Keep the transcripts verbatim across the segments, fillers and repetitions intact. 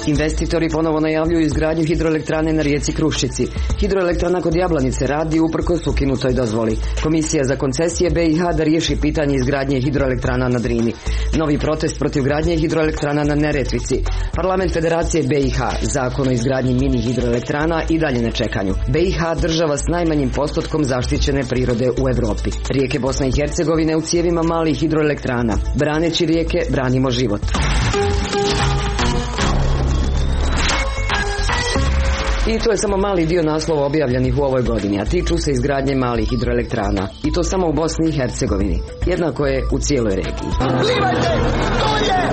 Investitori ponovo najavljuju izgradnju hidroelektrane na rijeci Kruščici. Hidroelektrana kod Jablanice radi uprkos ukinutoj dozvoli. Komisija za koncesije B i H da riješi pitanje izgradnje hidroelektrana na Drini. Novi protest protiv gradnje hidroelektrana na Neretvici. Parlament Federacije B i H zakon o izgradnji mini hidroelektrana i dalje na čekanju. B i H država s najmanjim postotkom zaštićene prirode u Europi. Rijeke Bosne i Hercegovine u cijevima malih hidroelektrana. Braneći rijeke, branimo život. I to je samo mali dio naslova objavljenih u ovoj godini, a tiču se izgradnje malih hidroelektrana. I to samo u Bosni i Hercegovini. Jednako je u cijeloj regiji. Plivajte! Dolje!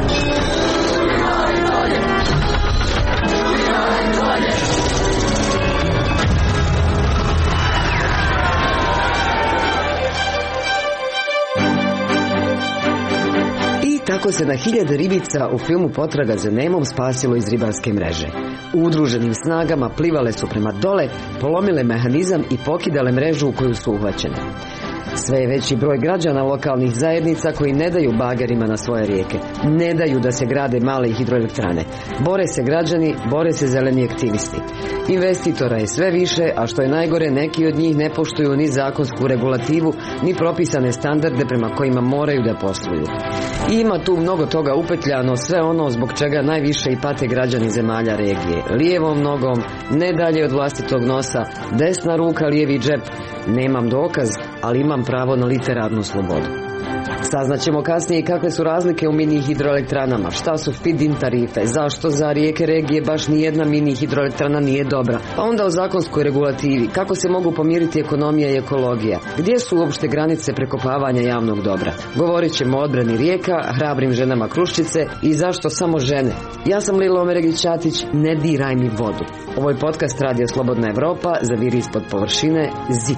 Tako se na hiljade ribica u filmu Potraga za Nemom spasilo iz ribarske mreže. U udruženim snagama plivale su prema dole, polomile mehanizam i pokidale mrežu u koju su uhvaćene. Sve je veći broj građana lokalnih zajednica koji ne daju bagerima na svoje rijeke. Ne daju da se grade male hidroelektrane. Bore se građani, bore se zeleni aktivisti. Investitora je sve više, a što je najgore, neki od njih ne poštuju ni zakonsku regulativu, ni propisane standarde prema kojima moraju da posluju. I ima tu mnogo toga upetljano, sve ono zbog čega najviše i pate građani zemalja regije. Lijevom nogom, ne dalje od vlastitog nosa, desna ruka, lijevi džep. Nemam dokaz, ali imam pravo na literarnu slobodu. Saznaćemo kasnije kakve su razlike u mini hidroelektranama, šta su feed-in tarife, zašto za rijeke regije baš nijedna mini hidroelektrana nije dobra, pa onda o zakonskoj regulativi, kako se mogu pomiriti ekonomija i ekologija, gdje su uopšte granice prekopavanja javnog dobra. Govorit ćemo o odbrani rijeka, hrabrim ženama Kruščice i zašto samo žene. Ja sam Lila Omeregić-Ćatić, ne diraj mi vodu. Ovo je podcast Radio Slobodna Evropa, zaviri ispod površine, zip.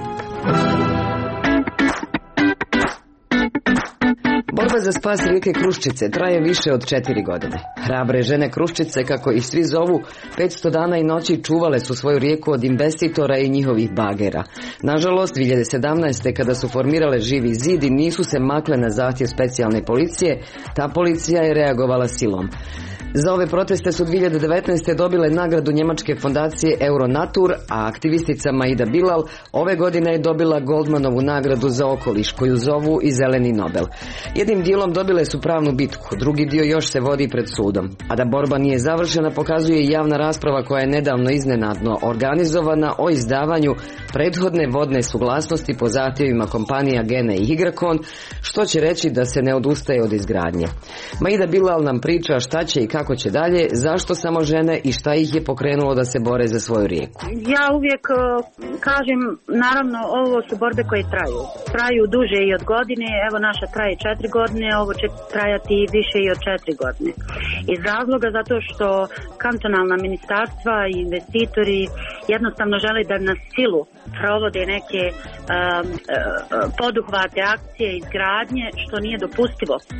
Borba za spas rijeke Kruščice traje više od četiri godine. Hrabre žene Kruščice, kako ih svi zovu, petsto dana i noći čuvale su svoju rijeku od investitora i njihovih bagera. Nažalost, dvije hiljade sedamnaeste. kada su formirale Živi zid i nisu se makle na zahtjev specijalne policije, ta policija je reagovala silom. Za ove proteste su dvije hiljade devetnaeste. dobile nagradu njemačke fondacije Euronatur, a aktivistica Maida Bilal ove godine je dobila Goldmanovu nagradu za okoliš, koju zovu i Zeleni Nobel. Jednim dijelom dobile su pravnu bitku, drugi dio još se vodi pred sudom. A da borba nije završena pokazuje i javna rasprava koja je nedavno iznenadno organizovana o izdavanju prethodne vodne suglasnosti po zahtjevima kompanija Gene i Higrakon, što će reći da se ne odustaje od izgradnje. Maida Bilal nam priča šta će i kako će dalje, zašto samo žene i šta ih je pokrenulo da se bore za svoju rijeku. Ja uvijek uh, kažem, naravno ovo su borbe koje traju. Traju duže i od godine, evo naša traje četiri godine, ovo će trajati više i od četiri godine. Iz razloga zato što kantonalna ministarstva i investitori jednostavno žele da na silu provode neke um, uh, poduhvate, akcije, izgradnje, što nije dopustivo. Uh,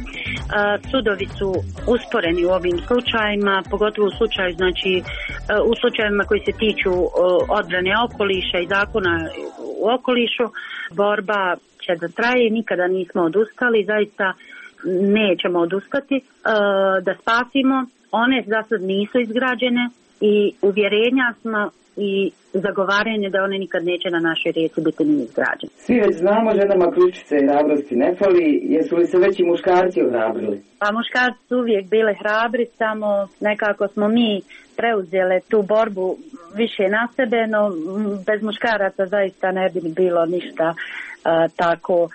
sudovi su usporeni u ovim slučajima, pogotovo u slučaju, znači u slučajevima koji se tiču odbrane okoliša i zakona u okolišu. Borba će da traje, nikada nismo odustali, zaista nećemo odustati, da spasimo one za sad nisu izgrađene i uvjerenja smo i zagovaranje da one nikad neće na našoj rijeci biti ni izgrađene. Svi već znamo, ženama Kruščice i hrabrosti ne fali, jesu li se već i muškarci ohrabrili? Pa muškarci su uvijek bile hrabri, samo nekako smo mi preuzele tu borbu više na sebe, no bez muškaraca zaista ne bi bilo ništa uh, tako uh,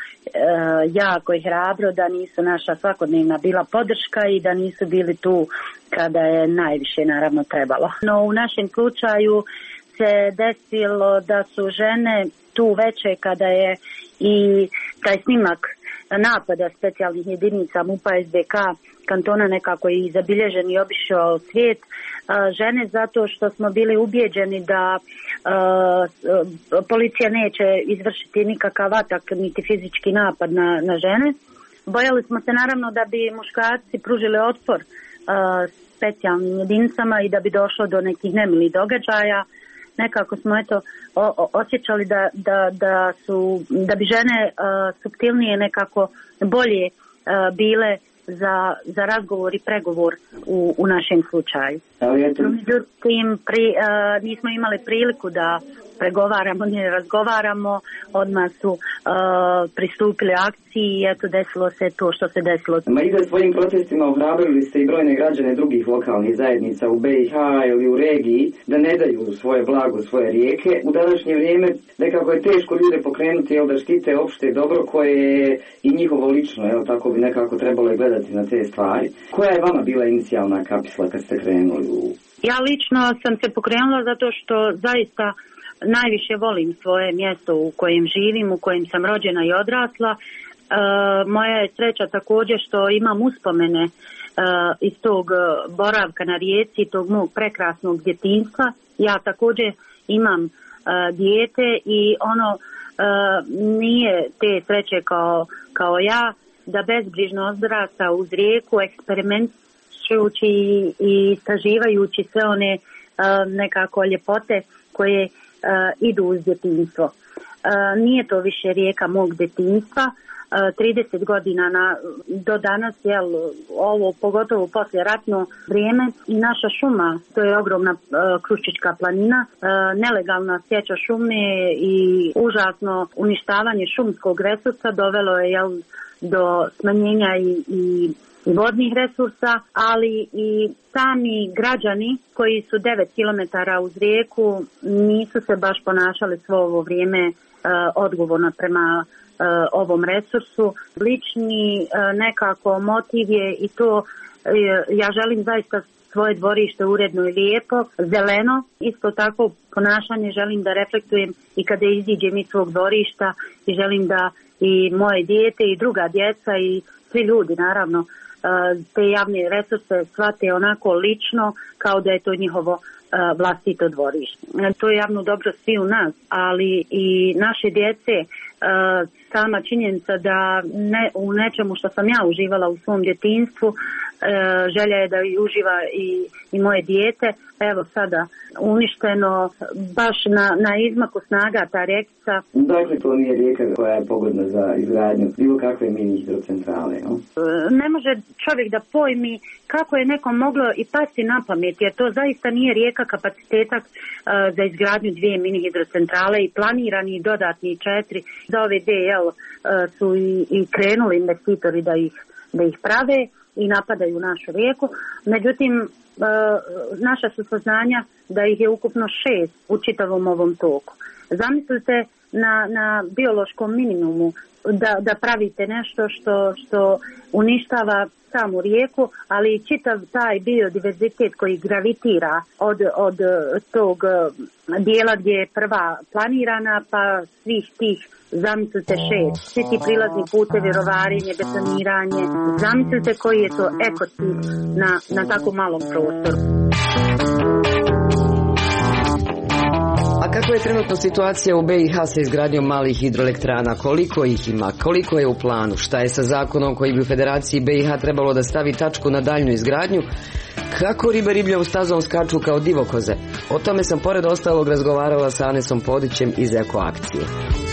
jako i hrabro, da nisu naša svakodnevna bila podrška i da nisu bili tu kada je najviše naravno trebalo. No u našem slučaju se desilo da su žene tu veće kada je i taj snimak napada specijalnih jedinica MUP-a S B K kantona nekako i zabilježen i obišao svijet. Žene zato što smo bili ubijeđeni da uh, policija neće izvršiti nikakav atak niti fizički napad na, na žene. Bojali smo se naravno da bi muškarci pružili otpor uh, specijalnim jedinicama i da bi došlo do nekih nemilih događaja. Nekako smo eto o, o, osjećali da, da, da, su, da bi žene uh, suptilnije nekako bolje uh, bile za, za razgovor i pregovor u, u našem slučaju. Međutim, pri, uh, nismo imali priliku da pregovaramo, ne razgovaramo, odmah su uh, pristupili akciji i eto desilo se to što se desilo. Ma i da svojim protestima ohrabrili ste i brojne građane drugih lokalnih zajednica u B i H ili u regiji da ne daju svoje blago, svoje rijeke. U današnje vrijeme nekako je teško ljude pokrenuti, jel, da štite opšte dobro koje je i njihovo lično, jel, tako bi nekako trebalo i gledati na te stvari. Koja je vama bila inicijalna kapisla kad ste krenuli u... Ja lično sam se pokrenula zato što zaista najviše volim svoje mjesto u kojem živim, u kojem sam rođena i odrasla. E, moja je sreća također što imam uspomene e, iz tog boravka na rijeci, tog mog prekrasnog djetinjstva. Ja također imam e, dijete i ono e, nije te sreće kao, kao ja da bezbrižno odrasta uz rijeku, eksperimentujući i istraživajući sve one e, nekako ljepote koje Uh, idu uz djetinjstvo. Uh, nije to više rijeka mog djetinjstva. Uh, trideset godina na, do danas, jel, ovo pogotovo poslije ratno vrijeme i naša šuma, to je ogromna uh, Kruščička planina, uh, nelegalna sječa šume i užasno uništavanje šumskog resursa dovelo je, jel, do smanjenja i, i vodnih resursa, ali i sami građani koji su devet kilometara uz rijeku nisu se baš ponašali svo ovo vrijeme uh, odgovorno prema uh, ovom resursu. Lični uh, nekako motiv je i to, uh, ja želim zaista svoje dvorište uredno i lijepo, zeleno. Isto tako ponašanje želim da reflektujem i kada iziđem iz svog dvorišta i želim da i moje dijete i druga djeca i svi ljudi naravno te javne resurse shvate onako lično kao da je to njihovo uh, vlastito dvorište. To je javno dobro svi u nas, ali i naše djece, uh, sama činjenica da ne, u nečemu što sam ja uživala u svom djetinjstvu, uh, želja je da i uživa i, i moje dijete. Evo sada uništeno baš na, na izmaku snaga ta rijekica. Dakle, to nije rijeka koja je pogodna za izgradnju bilo kakve mini hidrocentrale, no? Ne može čovjek da pojmi kako je nekom moglo i pasti na pamet, jer to zaista nije rijeka kapaciteta uh, za izgradnju dvije mini hidrocentrale i planirani dodatni četiri. Za ove dvije, jel, uh, su i, i krenuli investitori da ih, da ih prave i napadaju našu rijeku. Međutim, e, naša su saznanja da ih je ukupno šest u čitavom ovom toku. Zamislite na, na biološkom minimumu da, da pravite nešto što, što uništava samu rijeku, ali i čitav taj biodiverzitet koji gravitira od, od tog dijela gdje je prva planirana pa svih tih. Zamislite šest, svi ti prilazni putevi, rovarenje, betoniranje. Zamislite koji je to ekocid na, na tako malom prostoru. A kako je trenutno situacija u B i H sa izgradnjom malih hidroelektrana? Koliko ih ima? Koliko je u planu? Šta je sa zakonom koji bi u Federaciji B i H trebalo da stavi tačku na daljnju izgradnju? Kako ribe ribljavu stazom skaču kao divokoze? O tome sam pored ostalog razgovarala sa Anesom Podićem iz Eko akcije.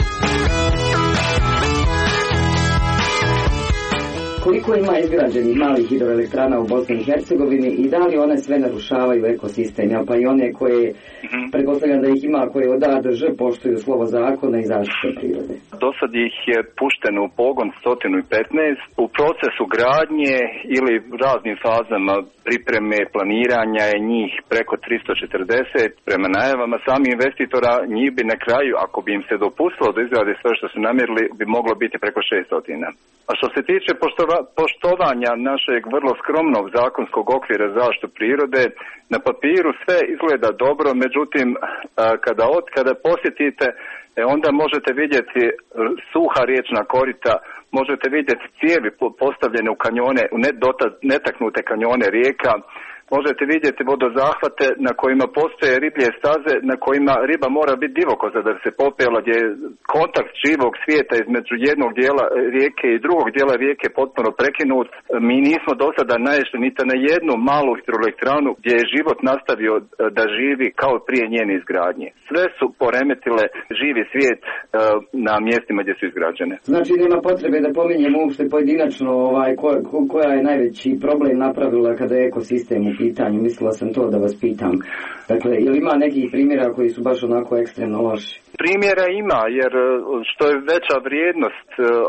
Koliko ima izgrađenih malih hidroelektrana u Bosni i Hercegovini i da li one sve narušavaju ekosistem, pa i one koje, pretpostavljam da ih ima, koje od A do Ž poštuju slovo zakona i zaštite prirode? Do sad ih je pušteno u pogon sto petnaest. U procesu gradnje ili raznim fazama pripreme, planiranja je njih preko tristo četrdeset. Prema najavama sami investitora njih bi na kraju, ako bi im se dopustilo da izgrade sve što su namjerili, bi moglo biti preko šesto. A što se tiče poštovanja našeg vrlo skromnog zakonskog okvira za zaštitu prirode, na papiru sve izgleda dobro, međutim kada, od, kada posjetite, onda možete vidjeti suha riječna korita, možete vidjeti cijevi postavljene u kanjone, u netaknute kanjone rijeka, možete vidjeti vodozahvate na kojima postoje riblje staze na kojima riba mora biti divokoza da se popela, gdje je kontakt živog svijeta između jednog dijela rijeke i drugog dijela rijeke potpuno prekinut. Mi nismo do sada naišli niti na jednu malu hidroelektranu gdje je život nastavio da živi kao prije njene izgradnje. Sve su poremetile živi svijet na mjestima gdje su izgrađene. Znači nema potrebe da pominjemo uopšte pojedinačno ovaj, ko, ko, koja je najveći problem napravila kada je ekosistem u pitanju. Mislila sam to da vas pitam. Dakle, je li ima nekih primjera koji su baš onako ekstremno loši? Primjera ima, jer što je veća vrijednost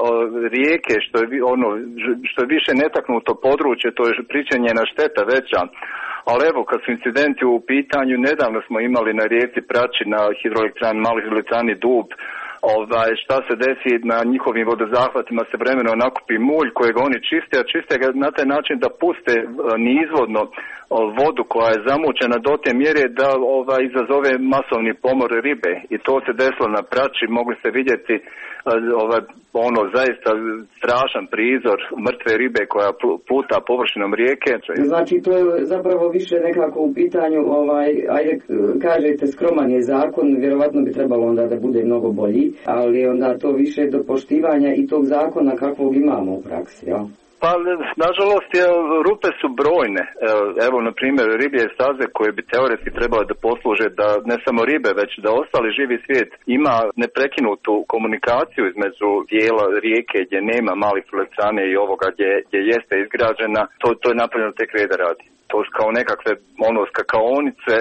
rijeke, što je, ono, što je više netaknuto područje, to je pričinjena šteta veća. Ali evo, kad su incidenti u pitanju, nedavno smo imali na rijeci Prači, na hidroelektrani, maloj hidroelektrani Dub, ovaj, šta se desi na njihovim vodozahvatima, se vremenom nakupi mulj kojeg oni čiste, a čiste ga na taj način da puste nizvodno vodu koja je zamućena do te mjere da ovaj, izazove masovni pomor ribe. I to se desilo na Prači, mogli ste vidjeti ovaj, ono zaista strašan prizor mrtve ribe koja pluta površinom rijeke. Znači to je zapravo više nekako u pitanju, ovaj, ajde kažete skroman je zakon, vjerovatno bi trebalo onda da bude mnogo bolji, ali onda to više do poštivanja i tog zakona kakvog imamo u praksi, jel? Pa, nažalost, je, rupe su brojne. Evo, na primjer, riblje staze koje bi teoretski trebale da posluže da ne samo ribe, već da ostali živi svijet ima neprekinutu komunikaciju između dijela rijeke gdje nema malih elektrane i ovoga gdje, gdje jeste izgrađena, to, to je napravljeno tek reda radi. To su kao nekakve ono, skakaonice,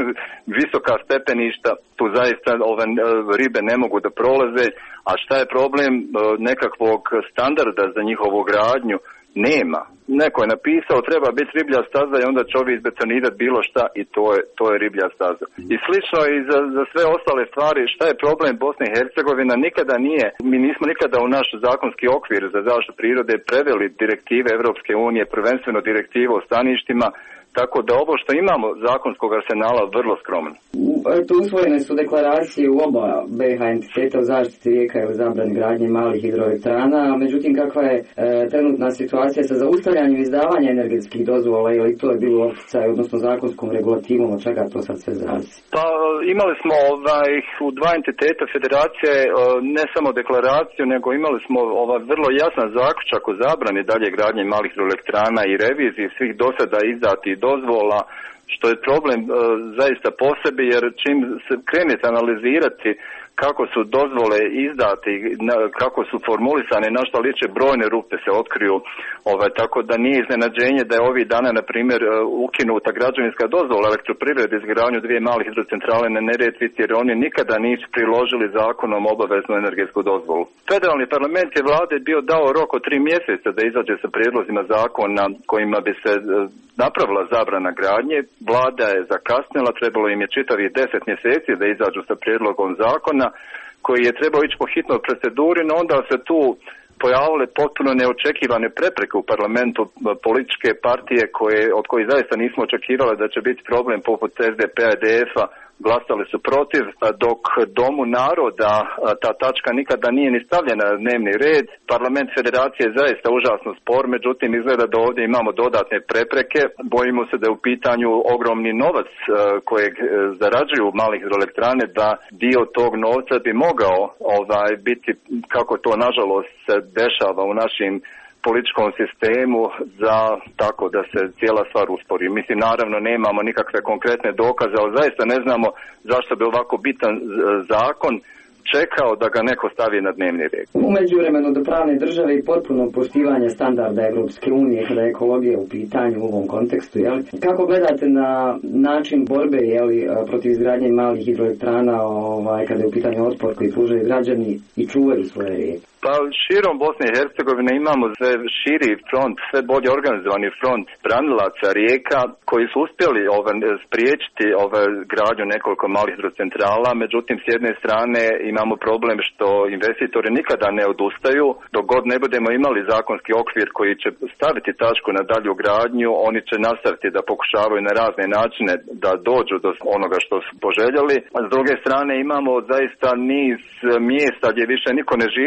visoka stepeništa, tu zaista ove ribe ne mogu da prolaze, a šta je problem nekakvog standarda za njihovu gradnju? Nema. Neko je napisao treba biti riblja staza i onda će ovi izbetonirati bilo šta i to je, to je riblja staza. I slično i za, za sve ostale stvari, šta je problem Bosne i Hercegovina, nikada nije, mi nismo nikada u naš zakonski okvir za zaštitu prirode preveli direktive Europske unije, prvenstveno direktive o staništima, tako da ovo što imamo zakonskog arsenala vrlo skromno. Eto, usvojene su deklaracije u oba B iH entiteta o zaštiti rijeka i o zabrani gradnje malih hidroelektrana, međutim kakva je e, trenutna situacija sa zaustavljanjem izdavanja energetskih dozvola, ili to je bilo opticaj, odnosno zakonskom regulativom, od čega to sad sve zavisi? Pa imali smo ovaj, u dva entiteta federacije ne samo deklaraciju, nego imali smo ovaj, vrlo jasan zaključak o zabrani dalje gradnje malih hidroelektrana i reviziji svih dosada izdatih dozvola, što je problem e, zaista posebi, jer čim se krenete analizirati kako su dozvole izdati, na, kako su formulisane, na što liče brojne rupe se otkriju, ovaj, tako da nije iznenađenje da je ovih dana, na primjer, ukinuta građevinska dozvola elektroprivrede izgradnju dvije malih hidrocentrale na Neretvi, jer oni nikada nisu priložili zakonom obaveznu energetsku dozvolu. Federalni parlament je vlade bio dao rok od tri mjeseca da izađe sa prijedlozima zakona kojima bi se napravila zabrana gradnje. Vlada je zakasnila, trebalo im je čitavih deset mjeseci da izađu sa prijedlogom zakona koji je trebao ići po hitnoj proceduri, no onda se tu pojavile potpuno neočekivane prepreke u parlamentu, političke partije koje, od kojih zaista nismo očekivali da će biti problem poput S D P-a i D F-a, glasali su protiv, dok Domu naroda ta tačka nikada nije ni stavljena na dnevni red. Parlament federacije je zaista užasno spor, međutim izgleda da ovdje imamo dodatne prepreke. Bojimo se da je u pitanju ogromni novac kojeg zarađuju malih hidroelektrane, da dio tog novca bi mogao ovaj, biti, kako to nažalost se dešava u našim političkom sistemu, za tako da se cijela stvar uspori. Mislim, naravno nemamo nikakve konkretne dokaze, ali zaista ne znamo zašto bi ovako bitan zakon čekao da ga neko stavi na dnevni red. U međuvremenu do pravne države i potpuno poštivanje standarda Europske unije kada je ekologija u pitanju u ovom kontekstu, jel? Kako gledate na način borbe, jel, protiv izgradnje malih hidroelektrana, ovaj, kada je u pitanju otpor koji pružaju građani i čuvaju svoje rijeke? Pa širom Bosne i Hercegovine imamo sve širi front, sve bolje organizovani front branilaca rijeka koji su uspjeli ove, spriječiti ove gradnju nekoliko malih hidrocentrala, međutim s jedne strane imamo problem što investitori nikada ne odustaju, dok god ne budemo imali zakonski okvir koji će staviti tačku na dalju gradnju, oni će nastaviti da pokušavaju na razne načine da dođu do onoga što su poželjeli. A s druge strane imamo zaista niz mjesta gdje više niko ne živi, jer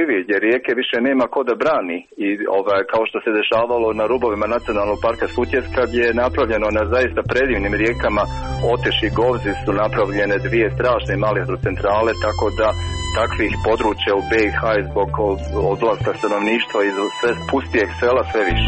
rijeke više nema ko da brani i ovaj, kao što se dešavalo na rubovima nacionalnog parka Sutjeska gdje je napravljeno na zaista predivnim rijekama Otež i Govzi su napravljene dvije strašne male hidrocentrale, tako da takvih područja u B i H je zbog odlaska stanovništva iz sve pustijeg sela sve više.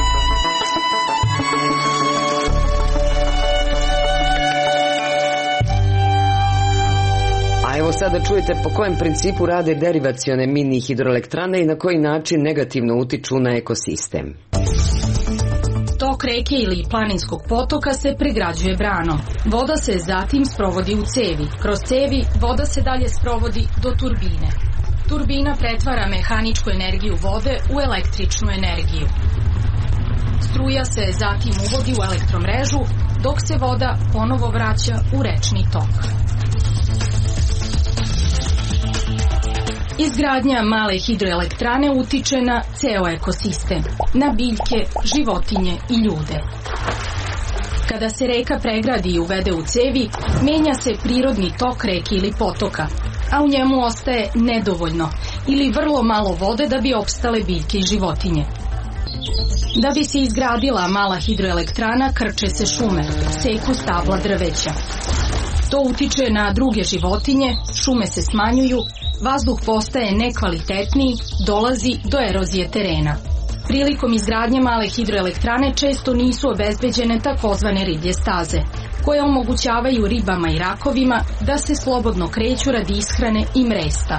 A evo sada čujete po kojem principu rade derivacione mini hidroelektrane i na koji način negativno utiču na ekosistem. Tok reke ili planinskog potoka se pregrađuje branom. Voda se zatim sprovodi u cevi. Kroz cevi voda se dalje sprovodi do turbine. Turbina pretvara mehaničku energiju vode u električnu energiju. Struja se zatim uvodi u elektromrežu, dok se voda ponovo vraća u rečni tok. Izgradnja male hidroelektrane utiče na ceo ekosistem, na biljke, životinje i ljude. Kada se reka pregradi i uvede u cevi, menja se prirodni tok reke ili potoka, a u njemu ostaje nedovoljno ili vrlo malo vode da bi opstale biljke i životinje. Da bi se izgradila mala hidroelektrana, krče se šume, seku stabla drveća. To utiče na druge životinje, šume se smanjuju, vazduh postaje nekvalitetniji, dolazi do erozije terena. Prilikom izgradnje male hidroelektrane često nisu obezbeđene takozvane riblje staze, koje omogućavaju ribama i rakovima da se slobodno kreću radi ishrane i mresta.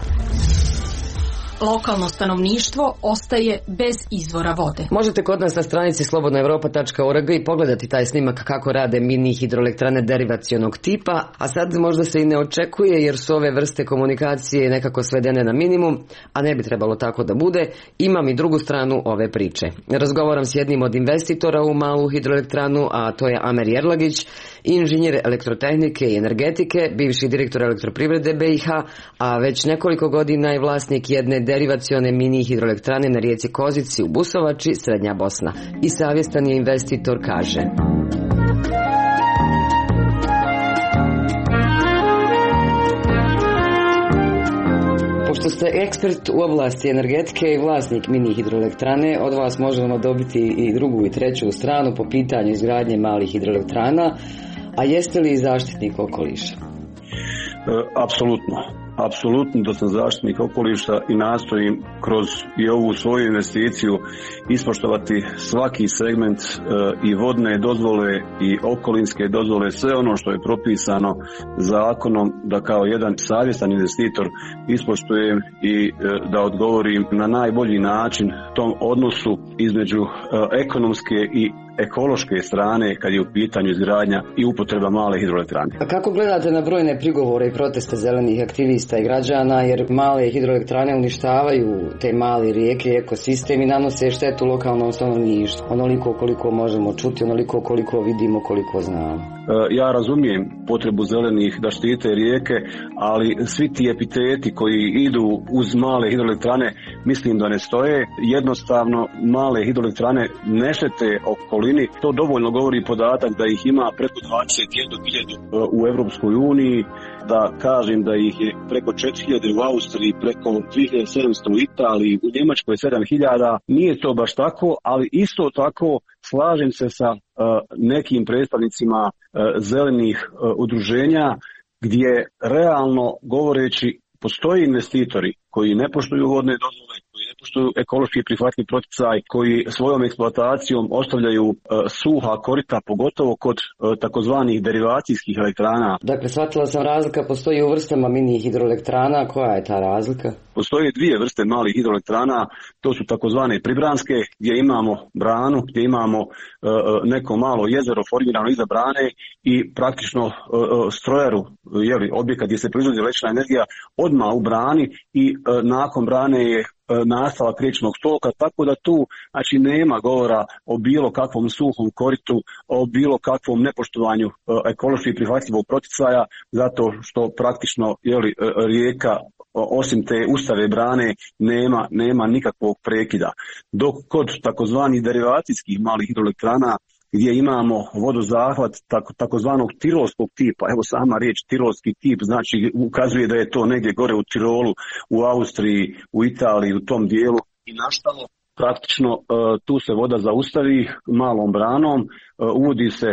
Lokalno stanovništvo ostaje bez izvora vode. Možete kod nas na stranici slobodna europa tačka org i pogledati taj snimak kako rade mini hidroelektrane derivacionog tipa, a sad možda se i ne očekuje jer su ove vrste komunikacije nekako svedene na minimum, a ne bi trebalo tako da bude. Imam i drugu stranu ove priče. Razgovaram s jednim od investitora u malu hidroelektranu, a to je Amer Jerlagić, inženjer elektrotehnike i energetike, bivši direktor elektroprivrede B i H, a već nekoliko godina je vlasnik jedne derivacione mini hidroelektrane na rijeci Kozici u Busovači, Srednja Bosna. I savjestan je investitor, kaže. Pošto ste ekspert u oblasti energetike i vlasnik mini hidroelektrane, od vas možemo dobiti i drugu i treću stranu po pitanju izgradnje malih hidroelektrana, a jeste li zaštitnik okoliša? E, apsolutno. Apsolutno da sam zaštitnik okoliša i nastojim kroz i ovu svoju investiciju ispoštovati svaki segment e, i vodne dozvole i okolinske dozvole, sve ono što je propisano zakonom, da kao jedan savjestan investitor ispoštujem i e, da odgovorim na najbolji način tom odnosu između e, ekonomske i ekološke strane kad je u pitanju izgradnja i upotreba male hidroelektrane. A kako gledate na brojne prigovore i proteste zelenih aktivista i građana, jer male hidroelektrane uništavaju te male rijeke, ekosistem i nanose štetu lokalnom stanovništvu? Onoliko koliko možemo čuti, onoliko koliko vidimo, koliko znamo. Ja razumijem potrebu zelenih da štite rijeke, ali svi ti epiteti koji idu uz male hidroelektrane mislim da ne stoje. Jednostavno male hidroelektrane ne štete okolini. To dovoljno govori podatak da ih ima preko dvadeset jednu hiljadu u Europskoj uniji, da kažem da ih je preko četiri hiljade u Austriji, preko tri hiljade sedamsto u Italiji, u Njemačkoj sedam hiljada. Nije to baš tako, ali isto tako slažem se sa uh, nekim predstavnicima uh, zelenih uh, udruženja gdje realno govoreći postoje investitori koji ne poštuju vodne dozvole, koji ne poštuju ekološki prihvatljiv poticaj, koji svojom eksploatacijom ostavljaju uh, suha korita, pogotovo kod uh, takozvanih derivacijskih elektrana. Dakle, shvatila sam razlika, postoji u vrstama mini hidroelektrana. Koja je ta razlika? Postoje dvije vrste malih hidroelektrana, to su takozvane pribranske, gdje imamo branu, gdje imamo uh, neko malo jezero formirano iza brane i praktično uh, strojaru, jeli, objekat gdje se proizvodi električna energija odmah u brani i uh, nakon brane je nastavak riječnog toka, tako da tu znači nema govora o bilo kakvom suhom koritu, o bilo kakvom nepoštovanju ekološki prihvatljivog proticaja, zato što praktično jeli, rijeka osim te ustave brane nema, nema nikakvog prekida. Dok kod takozvanih derivacijskih malih hidroelektrana gdje imamo vodozahvat tako, takozvanog tirolskog tipa. Evo sama riječ tirolski tip znači ukazuje da je to negdje gore u Tirolu, u Austriji, u Italiji, u tom dijelu i nastalo. Praktično tu se voda zaustavi malom branom, uvodi se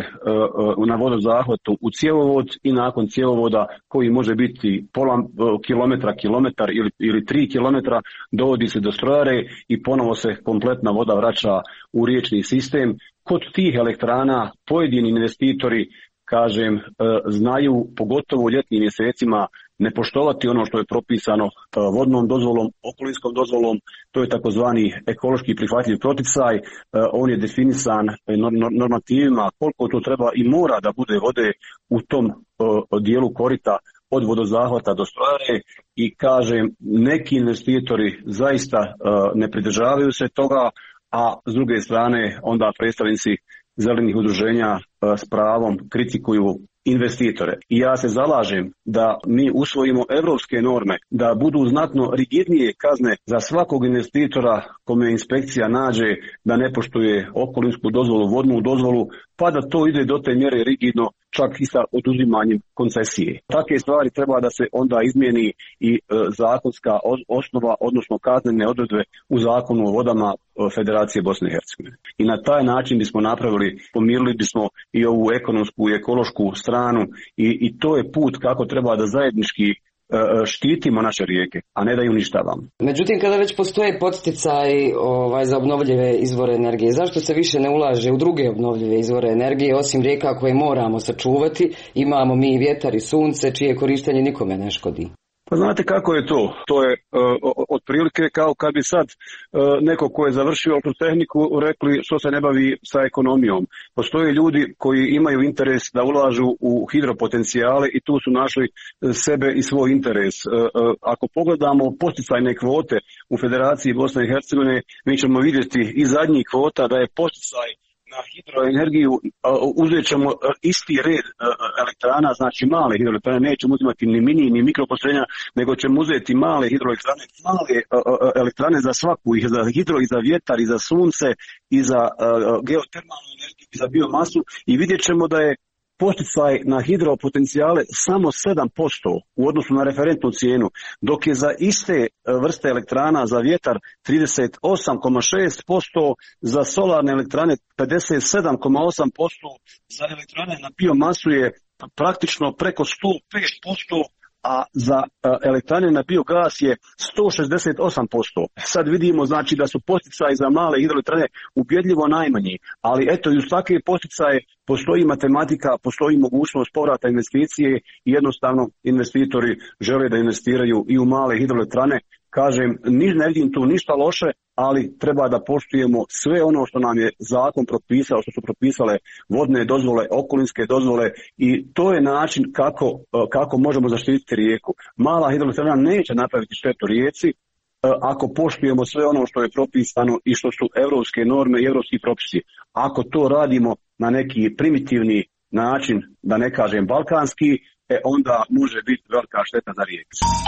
na vodozahvatu u cjevovod i nakon cjevovoda koji može biti pola kilometra, kilometar ili, ili tri kilometra dovodi se do strojare i ponovo se kompletna voda vraća u riječni sistem. Kod tih elektrana pojedini investitori, kažem, znaju pogotovo u ljetnim mjesecima ne poštovati ono što je propisano vodnom dozvolom, okolinskom dozvolom, to je takozvani ekološki prihvatljiv poticaj, on je definisan normativima koliko to treba i mora da bude vode u tom dijelu korita od vodozahvata do strojare i kažem, neki investitori zaista ne pridržavaju se toga, a s druge strane onda predstavnici zelenih udruženja s pravom kritikuju investitore. I ja se zalažem da mi usvojimo europske norme, da budu znatno rigidnije kazne za svakog investitora kome inspekcija nađe da ne poštuje okolinsku dozvolu, vodnu dozvolu, pa da to ide do te mjere rigidno čak i sa oduzimanjem koncesije. Takve stvari treba da se onda izmijeni i e, zakonska osnova, odnosno kaznene odredbe u zakonu o vodama Federacije Bosne i Hercegovine. I na taj način bismo napravili, pomirili bismo i ovu ekonomsku i ekološku stranu i, i to je put kako treba da zajednički štitimo naše rijeke, a ne da ju uništavamo. Međutim, kada već postoje podsticaj ovaj, za obnovljive izvore energije, zašto se više ne ulaže u druge obnovljive izvore energije, osim rijeka koje moramo sačuvati? Imamo mi i vjetar i sunce, čije korištenje nikome ne škodi. Pa znate kako je to? To je uh, otprilike kao kad bi sad uh, neko ko je završio autotehniku rekli što se ne bavi sa ekonomijom. Postoje ljudi koji imaju interes da ulažu u hidropotencijale i tu su našli sebe i svoj interes. Uh, uh, ako pogledamo posticajne kvote u Federaciji Bosne i Hercegovine, mi ćemo vidjeti i zadnjih kvota da je posticaj na hidroenergiju, uzet ćemo isti red elektrana, znači male hidroelektrane, nećemo uzimati ni mini ni mikropostrojenja, nego ćemo uzeti male hidroelektrane, male elektrane za svaku, i za hidro, i za vjetar, i za sunce, i za geotermalnu energiju, i za biomasu, i vidjet ćemo da je posticaj na hidropotencijale samo sedam posto u odnosu na referentnu cijenu, dok je za iste vrste elektrana za vjetar trideset osam zarez šest posto, za solarne elektrane pedeset sedam zarez osam posto, za elektrane na biomasu je praktično preko sto pet posto, a za elektrane na biogas je sto šezdeset osam posto. Sad vidimo znači da su posticaji za male hidroelektrane ubjedljivo najmanji, ali eto i uz takve posticaje postoji matematika, postoji mogućnost povrata investicije i jednostavno investitori žele da investiraju i u male hidroelektrane. Kažem, ne vidim tu ništa loše, ali treba da poštujemo sve ono što nam je zakon propisao, što su propisale vodne dozvole, okolinske dozvole, i to je način kako, kako možemo zaštititi rijeku. Mala hidroelektrana neće napraviti štetu rijeci ako poštujemo sve ono što je propisano i što su europske norme i europski propisi. Ako to radimo na neki primitivni način, da ne kažem balkanski, e onda može biti velika šteta za rijeku.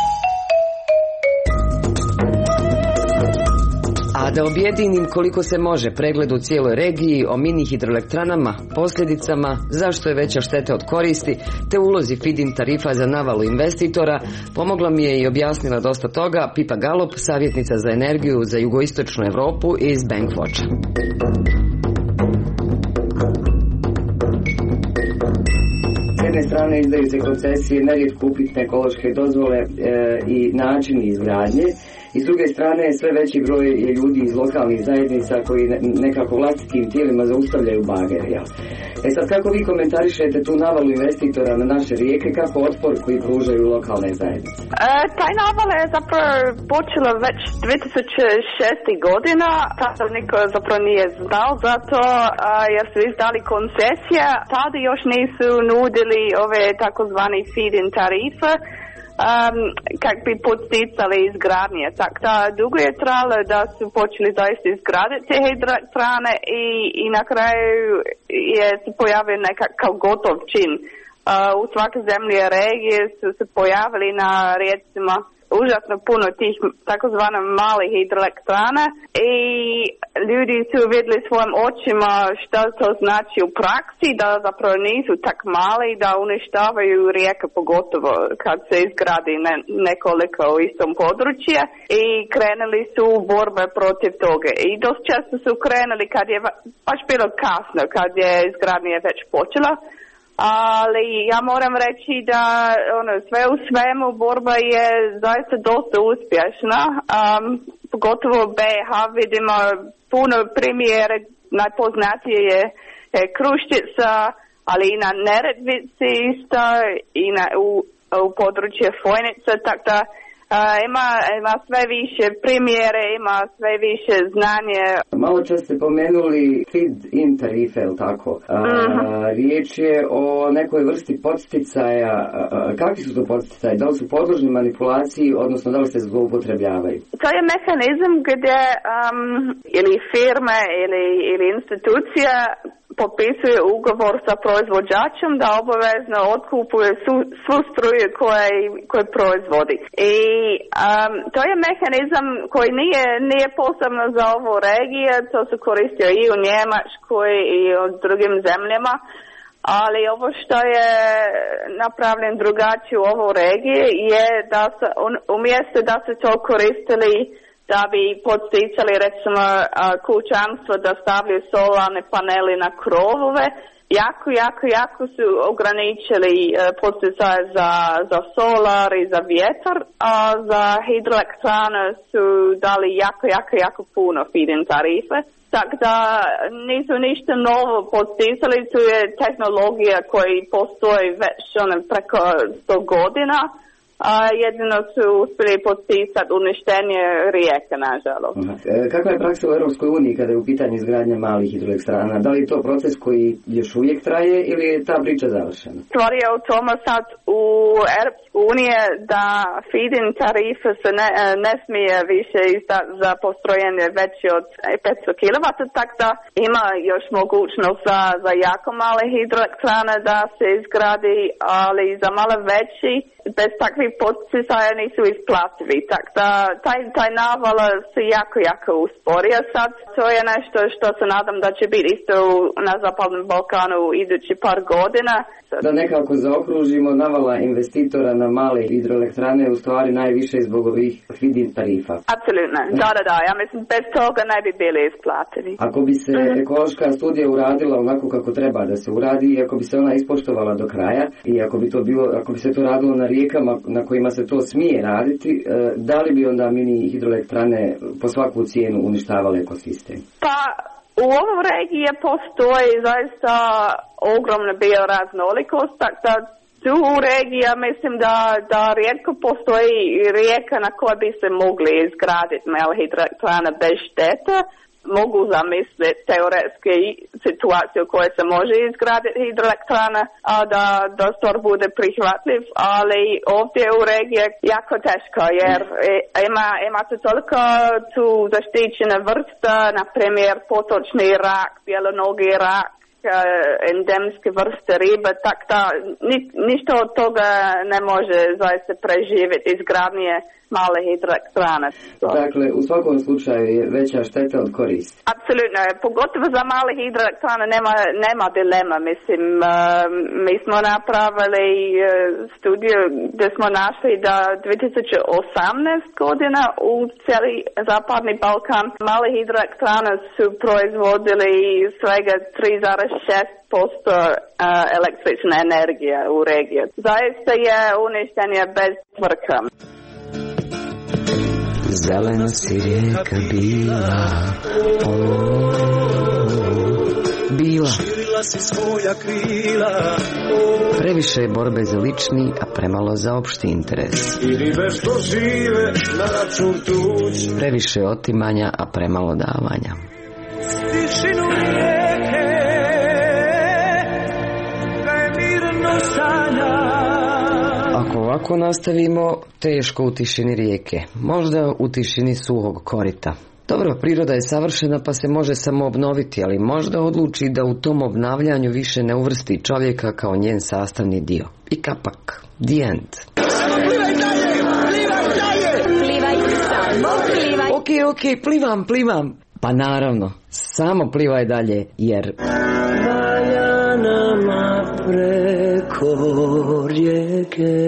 A da objedinim koliko se može pregled u cijeloj regiji o mini hidroelektranama, posljedicama, zašto je veća šteta od koristi, te ulozi feed-in tarifa za navalu investitora, pomogla mi je i objasnila dosta toga Pipa Galop, savjetnica za energiju za jugoistočnu Europu iz Bankwatcha. S jedne strane izdaju se koncesije, nerijetko upitne ekološke dozvole e, i načini izgradnje. I s druge strane sve veći broj je ljudi iz lokalnih zajednica koji nekako vlastitim tijelima zaustavljaju bagere. Ja. E sad, kako vi komentarišete tu navalu investitora na naše rijeke, kako otpor koji pružaju lokalne zajednice? E, taj naval je zapravo počela već dvije tisuće šeste. godina, tada niko zapravo nije znao zato a, jer su izdali koncesije, tada još nisu nudili ove takozvani feed-in tarife, Um, kak bi podsticali izgradnje. Tako da dugo je trajalo da su počeli zaista izgraditi te hidroelektrane i, i na kraju je se pojavio nekakav gotov čin u svakoj zemlji regije su se pojavili na rijecima užasno puno tih takozvano malih hidroelektrana i ljudi su vidjeli svojim očima što to znači u praksi, da zapravo nisu tak mali, da uništavaju rijeke, pogotovo kad se izgradi ne, nekoliko u istom području, i krenuli su u borbe protiv toga. I dosta često su krenuli kad je baš bilo kasno, kad je izgradnja već počela. Ali ja moram reći da ono, sve u svemu borba je zaista dosta uspješna. Um, pogotovo u B i H vidimo puno primjere, najpoznatije je, je Kruščica, ali i na Neretvici isto, i na, u, u području Fojnice, tako da Uh, ima, ima sve više primjere, ima sve više znanje. Malo čas ste pomenuli feed-in tarife, je li tako? Uh, uh-huh. Riječ je o nekoj vrsti podsticaja. Uh, kakvi su to podsticaji? Da li su podložni manipulaciji, odnosno da li se zloupotrebljavaju? To je mehanizam gdje um, ili firme ili, ili institucija potpisuje ugovor sa proizvođačem da obavezno otkupuje su, svu struju koje, koje proizvodi. I um, to je mehanizam koji nije, nije posebno za ovu regiju, to se koristio i u Njemačkoj i u drugim zemljama, ali ovo što je napravljen drugačije u ovoj regiji je da se umjesto da se to koristili da bi podsticali recimo kućanstvo da stavljaju solarne panele na krovove, jako, jako, jako su ograničili podsticaje za, za solar i za vjetar, a za hidroelektrane su dali jako, jako, jako puno feed-in tarife. Tako da nisu ništa novo podsticali, tu je tehnologija koja postoji već ono, preko sto godina. A jedino su uspjeli podsticati uništenje rijeke, nažalost. E, kakva je praksa u Europskoj uniji kada je u pitanju izgradnja malih hidroelektrana? Da li je to proces koji još uvijek traje ili je ta priča završena? Stvar je u tome sad u Europskoj uniji da feed-in tarife se ne, ne smije više izdati za postrojenje veće od petsto kilovata, tako da ima još mogućnost za, za jako male hidroelektrane da se izgradi, ali za malo veći bez takvih podsticaja nisu isplativi. Tako da taj, taj naval se jako, jako usporio sad. To je nešto što se nadam da će biti isto na Zapadnom Balkanu u idući par godina. Da nekako zaokružimo, navala investitora na male hidroelektrane u stvari najviše zbog ovih feed-in tarifa. Apsolutno, da, da, da. Ja mislim, bez toga ne bi bili isplativi. Ako bi se mm-hmm. ekološka studija uradila onako kako treba da se uradi, i ako bi se ona ispoštovala do kraja, i ako bi to bilo, ako bi se to radilo na rijekama na kojima se to smije raditi, da li bi onda mini hidroelektrane po svaku cijenu uništavale ekosistem? Pa, u ovom regiji postoji zaista ogromna bioraznolikost, tako da tu u regiji ja mislim da, da rijetko postoji rijeka na kojoj bi se mogli izgraditi male hidroelektrane bez štete. Mogu zamisliti teoretske situacije u kojoj se može izgraditi hidroelektrana, a da, da stvar bude prihvatljiv, ali ovdje u regiji je jako teško, jer ima, imate toliko tu zaštićene vrsta, na primjer potočni rak, bjelonogi rak, endemske vrste ribe, tak da ni, ništa od toga ne može zaista preživjeti izgradnje male hidroelektrane. Dakle, u svakom slučaju je veća šteta od koristi. Apsolutno, pogotovo za male hidroelektrane nema, nema dilema. Mislim, uh, mi smo napravili uh, studiju gdje smo našli da dvije tisuće osamnaeste godina u cijeli Zapadni Balkan male hidroelektrane su proizvodili svega tri zarez šest posto uh, električne energije u regiji. Zaista je uništenje bez tvrtka. Zelena si rijeka bila, o, bila. Previše je borbe za lični, a premalo za opšti interes. Previše je otimanja, a premalo davanja. Tišinu rijeke, da je mirno sanja. Ako ovako nastavimo, teško u tišini rijeke, možda u tišini suhog korita. Dobro, priroda je savršena pa se može samo obnoviti, ali možda odluči da u tom obnavljanju više ne uvrsti čovjeka kao njen sastavni dio. I kapak. The end. Samo plivaj dalje! Plivaj dalje! Plivaj, samo plivaj. Okej, okay, okej, okay, plivam, plivam. Pa naravno, samo plivaj dalje, jer... Valja nama preko rijeke.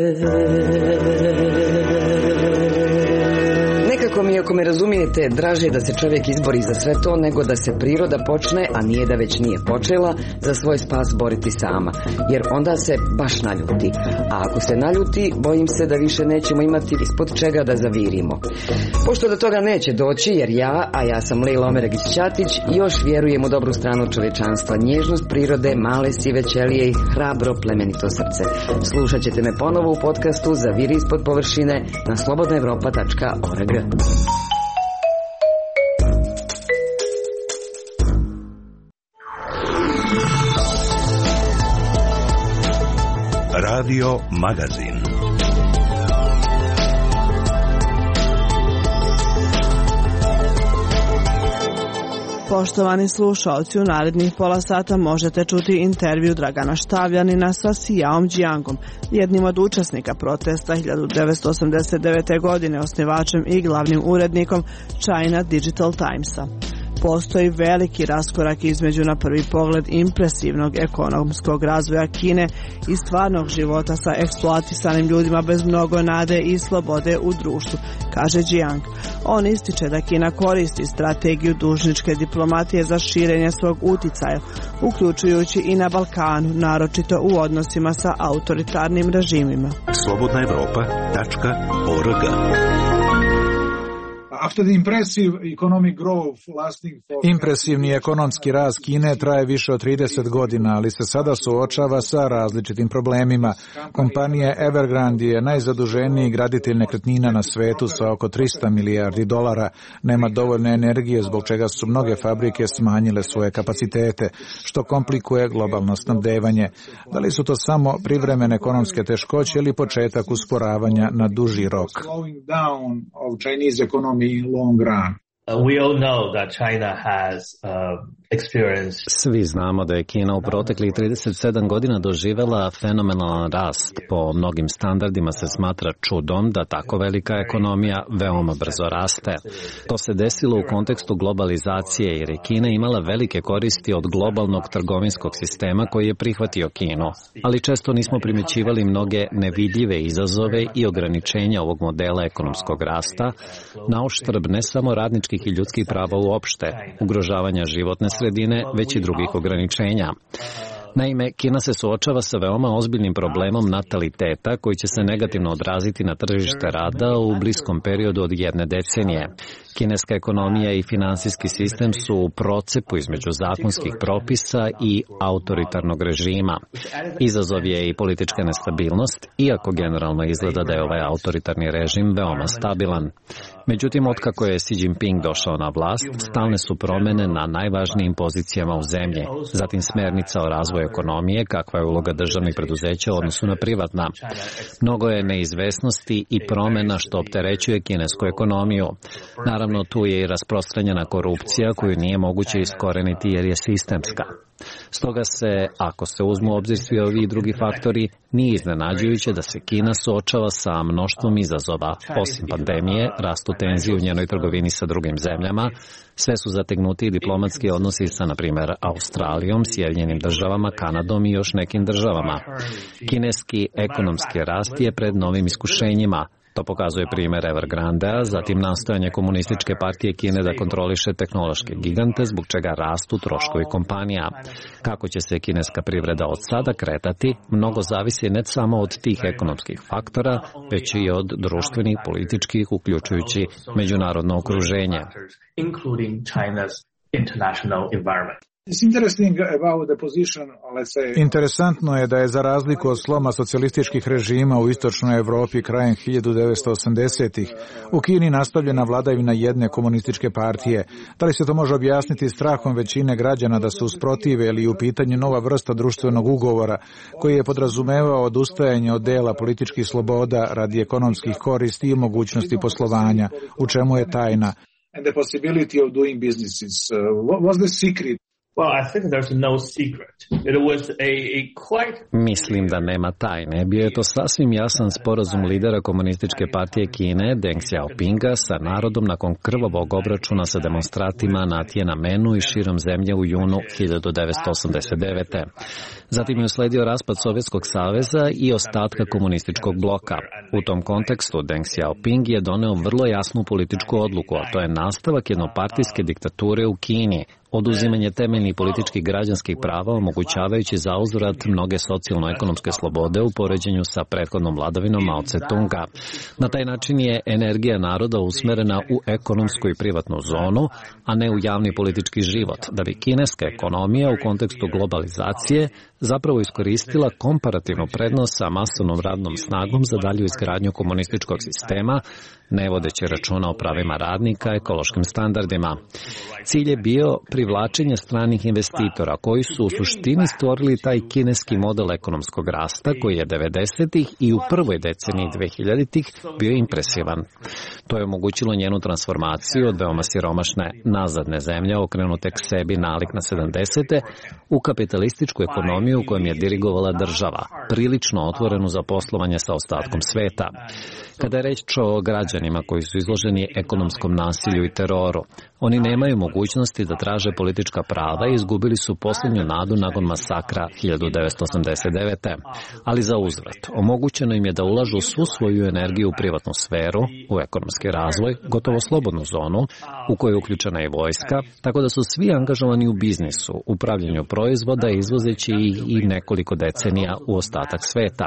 Nekako mi, ako me razumijete, draže je da se čovjek izbori za sve to, nego da se priroda počne, a nije da već nije počela, za svoj spas boriti sama. Jer onda se baš naljuti. A ako se naljuti, bojim se da više nećemo imati ispod čega da zavirimo. Pošto do toga neće doći, jer ja, a ja sam Lejla Omeregić-Ćatić, još vjerujem u dobru stranu čovječanstva, nježnost prirode, male sive ćelije i hrabro plemenito srce. Slušat ćete me ponovo u podcastu Zaviri ispod površine na slobodna evropa tačka org. Radio Magazin. Poštovani slušalci, u narednih pola sata možete čuti intervju Dragana Štavljanina sa Sijaom Đijangom, jednim od učesnika protesta hiljadu devetsto osamdeset devete. godine, osnivačem i glavnim urednikom China Digital Timesa. Postoji veliki raskorak između na prvi pogled impresivnog ekonomskog razvoja Kine i stvarnog života sa eksploatisanim ljudima bez mnogo nade i slobode u društvu, kaže Jiang. On ističe da Kina koristi strategiju dužničke diplomatije za širenje svog uticaja, uključujući i na Balkanu, naročito u odnosima sa autoritarnim režimima. slobodna evropa tačka org. Impresivni ekonomski rast Kine traje više od trideset godina, ali se sada suočava sa različitim problemima. Kompanija Evergrande je najzaduženiji graditelj nekretnina na svetu sa oko trista milijardi dolara. Nema dovoljno energije, zbog čega su mnoge fabrike smanjile svoje kapacitete, što komplikuje globalno snabdevanje. Da li su to samo privremene ekonomske teškoće ili početak usporavanja na duži rok? Long run. Uh, we all know that China has uh, experienced. Svi znamo da je Kina u proteklih trideset sedam godina doživela fenomenalan rast. Po mnogim standardima se smatra čudom da tako velika ekonomija veoma brzo raste. To se desilo u kontekstu globalizacije jer je Kina imala velike koristi od globalnog trgovinskog sistema koji je prihvatio Kinu. Ali često nismo primjećivali mnoge nevidljive izazove i ograničenja ovog modela ekonomskog rasta, na uštrb ne samo radničkih i ljudskih prava uopšte, ugrožavanja životne sredine, već i drugih ograničenja. Naime, Kina se suočava sa veoma ozbiljnim problemom nataliteta koji će se negativno odraziti na tržište rada u bliskom periodu od jedne decenije. Kineska ekonomija i finansijski sistem su u procepu između zakonskih propisa i autoritarnog režima. Izazov je i politička nestabilnost, iako generalno izgleda da je ovaj autoritarni režim veoma stabilan. Međutim, otkako je Xi Jinping došao na vlast, stalne su promjene na najvažnijim pozicijama u zemlji. Zatim smernica o razvoju ekonomije, kakva je uloga državnih preduzeća u odnosu na privatna. Mnogo je neizvesnosti i promjena što opterećuje kinesku ekonomiju. Naravno, tu je i rasprostranjena korupcija koju nije moguće iskoreniti jer je sistemska. Stoga se, ako se uzmu u obzir svi ovi drugi faktori, nije iznenađujuće da se Kina suočava sa mnoštvom izazova. Osim pandemije, rastu tenzije u njenoj trgovini sa drugim zemljama, sve su zategnuti diplomatski odnosi sa, na primjer, Australijom, Sjedinjenim državama, Kanadom i još nekim državama. Kineski ekonomski rast je pred novim iskušenjima. To pokazuje primjer Evergrandea, zatim nastojanje komunističke partije Kine da kontroliše tehnološke gigante, zbog čega rastu troškovi kompanija. Kako će se kineska privreda od sada kretati, mnogo zavisi ne samo od tih ekonomskih faktora, već i od društvenih, političkih, uključujući međunarodno okruženje. Interesantno je da je za razliku od sloma socijalističkih režima u istočnoj Evropi krajem hiljadu devetsto osamdesetih u Kini nastavljena vladavina jedne komunističke partije. Da li se to može objasniti strahom većine građana da se usprotive ili u pitanju nova vrsta društvenog ugovora koji je podrazumevao odustajanje od dela političkih sloboda radi ekonomskih koristi i mogućnosti poslovanja, u čemu je tajna? and the possibility of doing businesses. Uh, what was the secret? Well, I think there's no secret. It was a, a quite... Mislim da nema tajne. Bio je to sasvim jasan sporazum lidera komunističke partije Kine, Deng Xiaopinga, sa narodom nakon krvavog obračuna sa demonstratima na Tiananmenu i širom zemlje u junu hiljadu devetsto osamdeset devete. Zatim je usledio raspad Sovjetskog saveza i ostatka komunističkog bloka. U tom kontekstu Deng Xiaoping je doneo vrlo jasnu političku odluku, a to je nastavak jednopartijske diktature u Kini, oduzimanje temeljnih političkih građanskih prava omogućavajući zauzvrat mnoge socijalno-ekonomske slobode u poređenju sa prethodnom vladavinom Mao Tse-tunga. Na taj način je energija naroda usmerena u ekonomsku i privatnu zonu, a ne u javni politički život, da bi kineska ekonomija u kontekstu globalizacije zapravo iskoristila komparativnu prednost sa masovnom radnom snagom za dalju izgradnju komunističkog sistema, ne vodeći računa o pravima radnika, ekološkim standardima. Cilj je bio privlačenje stranih investitora koji su u suštini stvorili taj kineski model ekonomskog rasta koji je devedesetih i u prvoj deceniji dvehiljaditih bio impresivan. To je omogućilo njenu transformaciju od veoma siromašne nazadne zemlje okrenute k sebi nalik na sedamdesete u kapitalističku ekonomiju u kojem je dirigovala država, prilično otvorenu za poslovanje sa ostatkom sveta. Kada je reč o građanima koji su izloženi ekonomskom nasilju i teroru, oni nemaju mogućnosti da traže politička prava i izgubili su posljednju nadu nakon masakra hiljadu devetsto osamdeset devete. Ali za uzvrat, omogućeno im je da ulažu svu svoju energiju u privatnu sferu, u ekonomski razvoj, gotovo slobodnu zonu, u kojoj je uključena i vojska, tako da su svi angažovani u biznisu, upravljanju proizvoda, izvozeći ih i nekoliko decenija u ostatak sveta.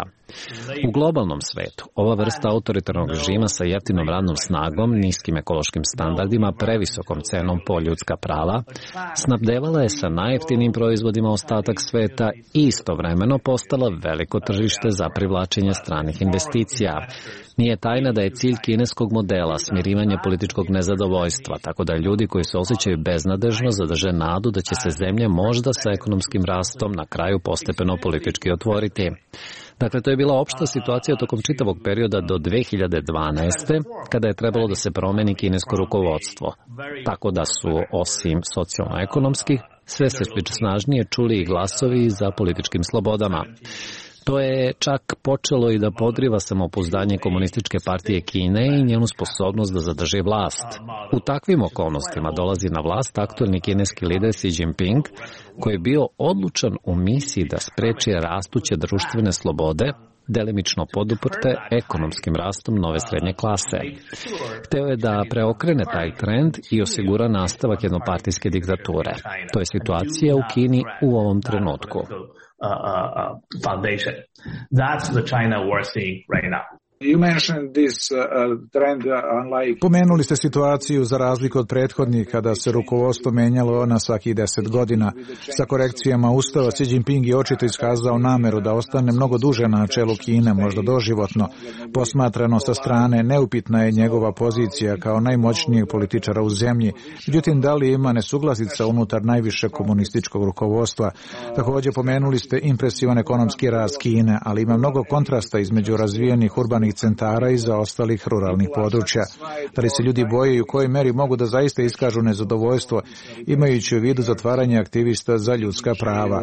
U globalnom svetu, ova vrsta autoritarnog režima sa jeftinom radnom snagom, niskim ekološkim standardima, previsokom cenom po ljudska prava, snabdevala je sa najjeftinijim proizvodima ostatak sveta i istovremeno postala veliko tržište za privlačenje stranih investicija. Nije tajna da je cilj kineskog modela smirivanje političkog nezadovoljstva, tako da ljudi koji se osjećaju beznadežno zadrže nadu da će se zemlje možda sa ekonomskim rastom na kraju postepeno politički otvoriti. Dakle, to je bila opšta situacija tokom čitavog perioda do dve hiljade dvanaeste. kada je trebalo da se promeni kinesko rukovodstvo. Tako da su, osim socijalno-ekonomskih, sve se snažnije čuli i glasovi za političkim slobodama. To je čak počelo i da podriva samopouzdanje Komunističke partije Kine i njenu sposobnost da zadrži vlast. U takvim okolnostima dolazi na vlast aktuelni kineski lider Xi Jinping, koji je bio odlučan u misiji da spreči rastuće društvene slobode, delimično poduprte ekonomskim rastom nove srednje klase. Hteo je da preokrene taj trend i osigura nastavak jednopartijske diktature. To je situacija u Kini u ovom trenutku. Uh, uh, foundation. That's the China we're seeing right now. You mentioned this uh, trend unlike... Pomenuli ste situaciju za razliku od prethodnih kada se rukovodstvo menjalo na svakih deset godina. Sa korekcijama ustava Xi Jinping je očito iskazao nameru da ostane mnogo duže na čelu Kine, možda doživotno. Posmatrano sa strane, neupitna je njegova pozicija kao najmoćnijeg političara u zemlji. Međutim, da li ima nesuglasica unutar najviše komunističkog rukovodstva? Također pomenuli ste impresivan ekonomski rast Kine, ali ima mnogo kontrasta između razvijenih urbanih centara i za ostalih ruralnih područja. Da li se ljudi boje i u kojoj meri mogu da zaista iskažu nezadovoljstvo, imajući u vidu zatvaranje aktivista za ljudska prava?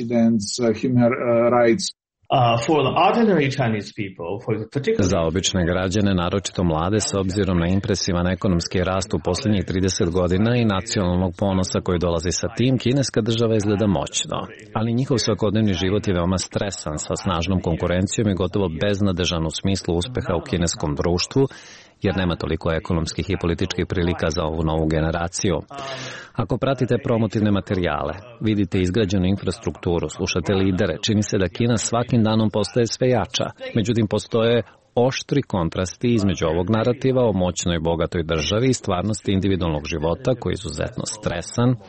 Za obične građane, naročito mlade, s obzirom na impresivan ekonomski rast u posljednjih trideset godina i nacionalnog ponosa koji dolazi sa tim, kineska država izgleda moćno. Ali njihov svakodnevni život je veoma stresan, sa snažnom konkurencijom i gotovo beznadežan u smislu uspeha u kineskom društvu, jer nema toliko ekonomskih i političkih prilika za ovu novu generaciju. Ako pratite promotivne materijale, vidite izgrađenu infrastrukturu, slušate lidere, čini se da Kina svakim danom postaje sve jača. Međutim, postoje oštri kontrasti između ovog narativa o moćnoj i bogatoj državi i stvarnosti individualnog života koji je izuzetno stresan,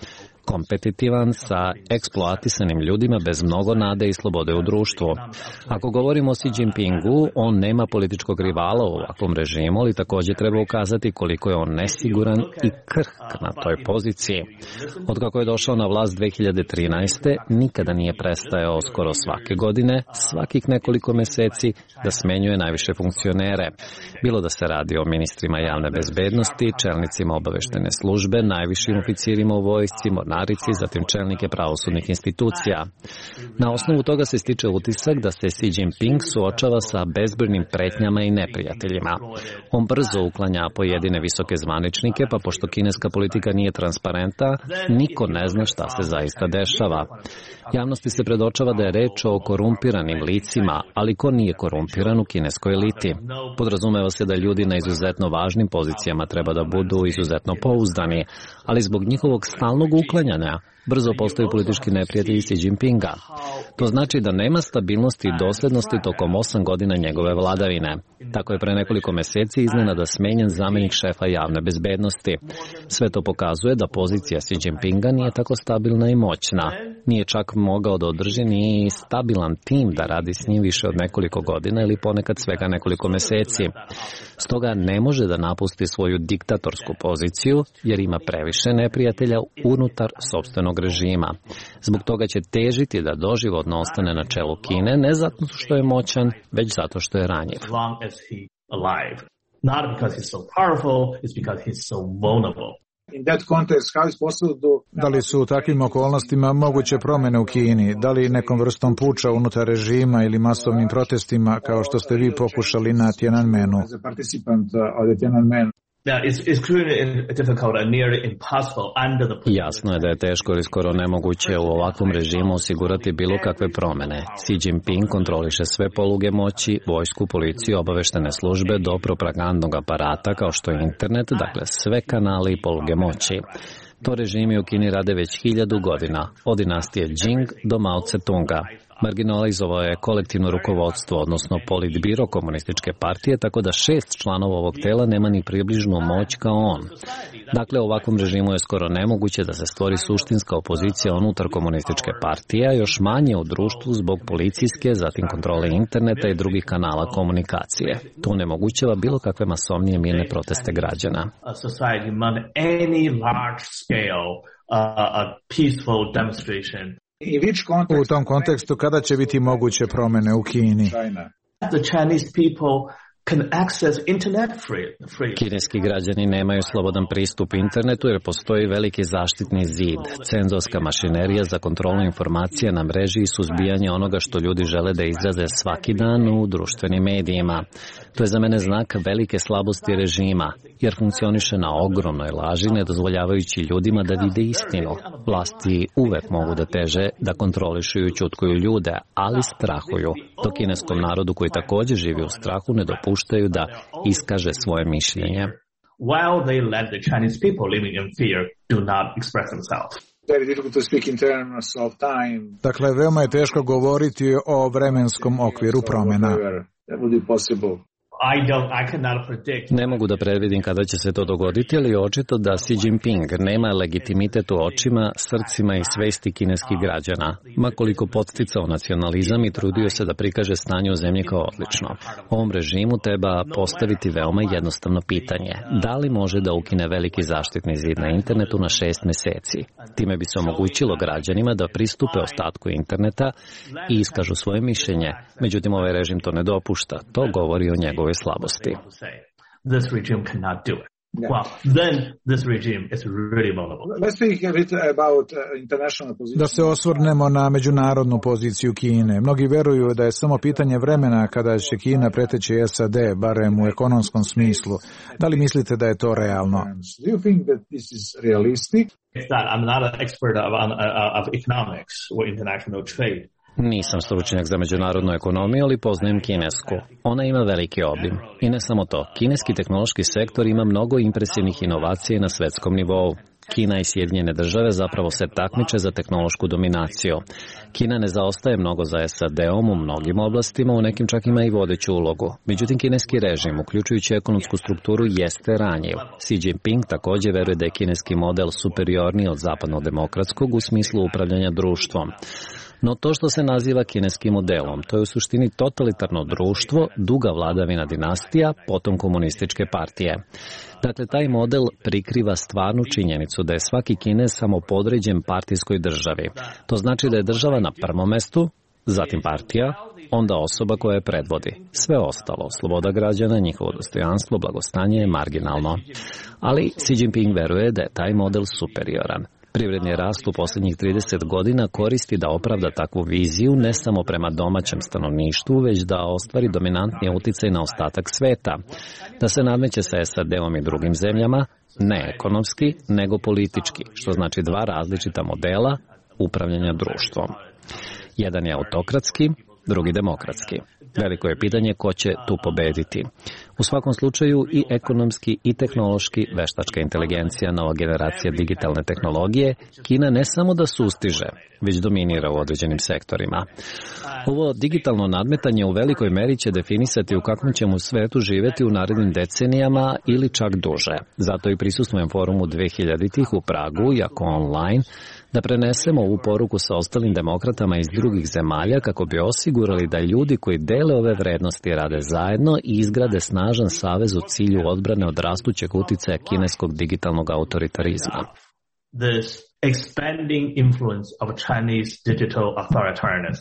kompetitivan sa eksploatisanim ljudima bez mnogo nade i slobode u društvu. Ako govorimo o Xi Jinpingu, on nema političkog rivala u ovakvom režimu, ali također treba ukazati koliko je on nesiguran i krhk na toj poziciji. Otkako je došao na vlast dve hiljade trinaeste. nikada nije prestajao skoro svake godine, svakih nekoliko meseci, da smenjuje najviše funkcionere. Bilo da se radi o ministrima javne bezbednosti, čelnicima obaveštene službe, najvišim oficirima u vojsci, mornarici, zatim čelnike pravosudnih institucija. Na osnovu toga se stiče utisak da se Xi Jinping suočava sa bezbrojnim pretnjama i neprijateljima. On brzo uklanja pojedine visoke zvaničnike, pa pošto kineska politika nije transparenta, niko ne zna šta se zaista dešava. Javnosti se predočava da je reč o korumpiranim licima, ali ko nije korumpiran u kineskoj eliti? Podrazumeva se da ljudi na izuzetno važnim pozicijama treba da budu izuzetno pouzdani, ali zbog njihovog stalnog uklanjanja brzo postaju politički neprijatelji Xi Jinpinga. To znači da nema stabilnosti i doslednosti tokom osam godina njegove vladavine. Tako je pre nekoliko meseci iznenada smenjen zamenik šefa javne bezbednosti. Sve to pokazuje da pozicija Xi Jinpinga nije tako stabilna i moćna. Nije čak mogao da održi ni stabilan tim da radi s njim više od nekoliko godina ili ponekad svega nekoliko meseci. Stoga ne može da napusti svoju diktatorsku poziciju jer ima previše neprijatelja unutar sopstvenog režima. Zbog toga će težiti da doživotno ostane na čelu Kine, ne zato što je moćan, već zato što je ranjiv. Da li su u takvim okolnostima moguće promjene u Kini? Da li nekom vrstom puča unutar režima ili masovnim protestima, kao što ste vi pokušali na Tiananmenu? Jasno je da je teško ili skoro nemoguće u ovakvom režimu osigurati bilo kakve promjene. Xi Jinping kontroliše sve poluge moći, vojsku, policiju, obaveštene službe do propagandnog aparata kao što je internet, dakle sve kanale i poluge moći. To režimi u Kini rade već hiljadu godina, od dinastije Jing do Mao Tse-tunga. Marginalizovao je kolektivno rukovodstvo, odnosno politbiro komunističke partije, tako da šest članova ovog tela nema ni približnu moć kao on. Dakle, u ovakvom režimu je skoro nemoguće da se stvori suštinska opozicija unutar komunističke partije, a još manje u društvu zbog policijske, zatim kontrole interneta i drugih kanala komunikacije. To onemogućava bilo kakve masovnije mirne proteste građana. U tom kontekstu, kada će biti moguće promjene u Kini? Kineski građani nemaju slobodan pristup internetu jer postoji veliki zaštitni zid, cenzorska mašinerija za kontrolu informacija na mreži i suzbijanje onoga što ljudi žele da izraze svaki dan u društvenim medijima. To je za mene znak velike slabosti režima, jer funkcioniše na ogromnoj laži, ne dozvoljavajući ljudima da vide istinu. Vlasti uvek mogu da teže da kontrolišu i ućutkuju ljude, ali strahuju. To kineskom narodu koji također živi u strahu ne dopuštaju da iskaže svoje mišljenje. While they let the Chinese people living in fear do not express themselves. Dakle, veoma je teško govoriti o vremenskom okviru promjena. I don't, I cannot predict. Ne mogu da predvidim kada će se to dogoditi, ali je očito da Xi Jinping nema legitimitet u očima, srcima i svesti kineskih građana. Ma koliko podsticao nacionalizam i trudio se da prikaže stanje u zemlji kao odlično. Ovom režimu treba postaviti veoma jednostavno pitanje. Da li može da ukine veliki zaštitni zid na internetu na šest meseci? Time bi se omogućilo građanima da pristupe ostatku interneta i iskažu svoje mišljenje. Međutim, ovaj režim to ne dopušta. To govori o njegovoj slabosti. This regime cannot do it. Well, then this regime is really vulnerable. Da se osvrnemo na međunarodnu poziciju Kine. Mnogi veruju da je samo pitanje vremena kada će Kina preteći S A D, barem u ekonomskom smislu. Da li mislite da je to realno? I'm not an expert of, of economics or international trade. Nisam stručnjak za međunarodnu ekonomiju, ali poznajem kinesku. Ona ima veliki obim. I ne samo to, kineski tehnološki sektor ima mnogo impresivnih inovacija na svetskom nivou. Kina i Sjedinjene države zapravo se takmiče za tehnološku dominaciju. Kina ne zaostaje mnogo za S A D-om u mnogim oblastima, u nekim čak ima i vodeću ulogu. Međutim, kineski režim, uključujući ekonomsku strukturu, jeste ranjiv. Xi Jinping također veruje da je kineski model superiorniji od zapadno-demokratskog u smislu upravljanja društvom. No to što se naziva kineskim modelom, to je u suštini totalitarno društvo, duga vladavina dinastija, potom komunističke partije. Dakle, taj model prikriva stvarnu činjenicu da je svaki Kinez samo podređen partijskoj državi. To znači da je država na prvom mestu, zatim partija, onda osoba koja je predvodi. Sve ostalo, sloboda građana, njihovo dostojanstvo, blagostanje je marginalno. Ali Xi Jinping veruje da je taj model superioran. Privredni rast u posljednjih trideset godina koristi da opravda takvu viziju ne samo prema domaćem stanovništvu, već da ostvari dominantni uticaj na ostatak sveta, da se nadmeće sa S A D-om i drugim zemljama, ne ekonomski, nego politički, što znači dva različita modela upravljanja društvom. Jedan je autokratski, drugi demokratski. Veliko je pitanje ko će tu pobediti. U svakom slučaju i ekonomski i tehnološki, veštačka inteligencija, nova generacija digitalne tehnologije, Kina ne samo da sustiže, već dominira u određenim sektorima. Ovo digitalno nadmetanje u velikoj meri će definisati u kakvom ćemo svetu živjeti u narednim decenijama ili čak duže. Zato i prisustvujem forumu dve hiljaditih u Pragu, jako online, da prenesemo ovu poruku sa ostalim demokratama iz drugih zemalja kako bi osigurali da ljudi koji dele ove vrednosti rade zajedno i izgrade snažan savez u cilju odbrane od rastućeg uticaja kineskog digitalnog autoritarizma. This expanding influence of Chinese digital authoritarianism.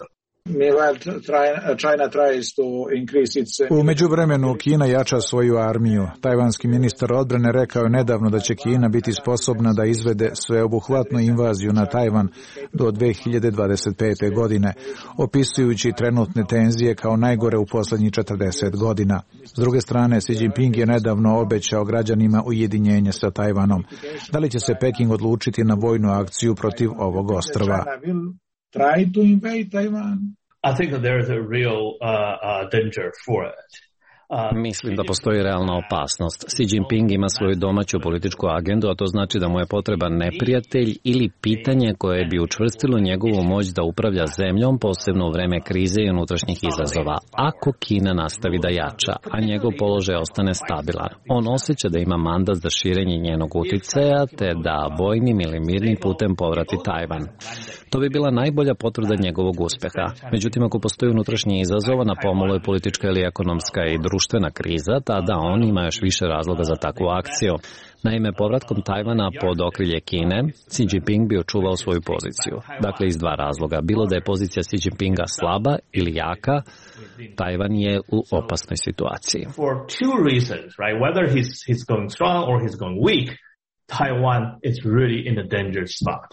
U međuvremenu Kina jača svoju armiju. Tajvanski ministar odbrane rekao je nedavno da će Kina biti sposobna da izvede sveobuhvatnu invaziju na Tajvan do dve hiljade dvadeset pete. godine, opisujući trenutne tenzije kao najgore u posljednjih četrdeset godina. S druge strane, Xi Jinping je nedavno obećao građanima ujedinjenje sa Tajvanom. Da li će se Peking odlučiti na vojnu akciju protiv ovog ostrva? Try to invade Taiwan. I think that there is a real uh, uh, danger for it. Mislim da postoji realna opasnost. Xi Jinping ima svoju domaću političku agendu, a to znači da mu je potreban neprijatelj ili pitanje koje bi učvrstilo njegovu moć da upravlja zemljom, posebno u vreme krize i unutrašnjih izazova. Ako Kina nastavi da jača, a njegov položaj ostane stabilan, on osjeća da ima mandat za širenje njenog uticaja, te da vojnim ili mirnim putem povrati Tajvan. To bi bila najbolja potvrda njegovog uspeha. Međutim, ako postoji unutrašnji izazova, na pomolu je politička ili ekonomska i društvena kriza, tada on ima još više razloga za takvu akciju. Naime, povratkom Tajvana pod okrilje Kine, Xi Jinping bi očuvao svoju poziciju. Dakle, iz dva razloga. Bilo da je pozicija Xi Jinpinga slaba ili jaka, Tajvan je u opasnoj situaciji. For two reasons, right? Whether he's, he's going strong or he's going weak, Taiwan is really in a dangerous spot.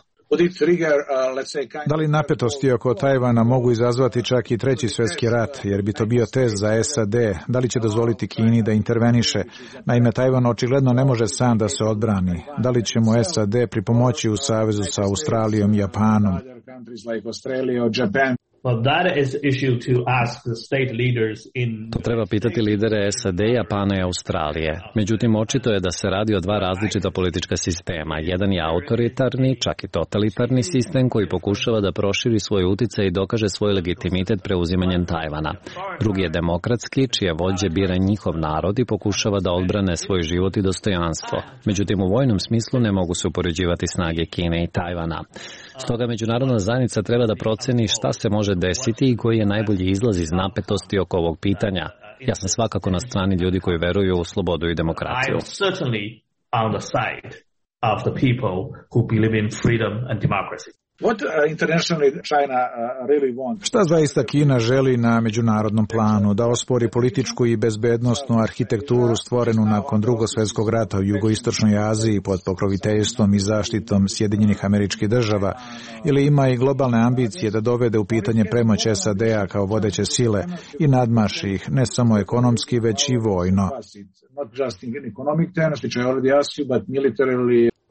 Da li napetosti oko Tajvana mogu izazvati čak i treći svjetski rat, jer bi to bio test za S A D? Da li će dozvoliti Kini da interveniše? Naime, Tajvan očigledno ne može sam da se odbrani. Da li će mu S A D pripomoći u savezu sa Australijom i Japanom? Well, that is issue to ask the state leaders in... To treba pitati lidere S A D, Japana i Australije. Međutim, očito je da se radi o dva različita politička sistema. Jedan je autoritarni, čak i totalitarni sistem koji pokušava da proširi svoj uticaj i dokaže svoj legitimitet preuzimanjem Tajvana. Drugi je demokratski, čije vođe bira njihov narod i pokušava da odbrane svoj život i dostojanstvo. Međutim, u vojnom smislu ne mogu se upoređivati snage Kine i Tajvana. Stoga međunarodna zajednica treba da proceni šta se može desiti i koji je najbolji izlaz iz napetosti oko ovog pitanja. Ja sam svakako na strani ljudi koji veruju u slobodu i demokraciju. I am certainly on the side of the people who believe in freedom and democracy. What uh, internationally China uh, really wants? Šta zaista Kina želi na međunarodnom planu? Da ospori političku i bezbednosnu arhitekturu stvorenu nakon Drugog svjetskog rata u jugoistočnoj Aziji pod pokroviteljstvom i zaštitom Sjedinjenih Američkih Država, ili ima i globalne ambicije da dovede u pitanje premoć S A D-a kao vodeće sile i nadmaši ih ne samo ekonomski, već i vojno? Not just in economic terms, which I already asked you, but militarily.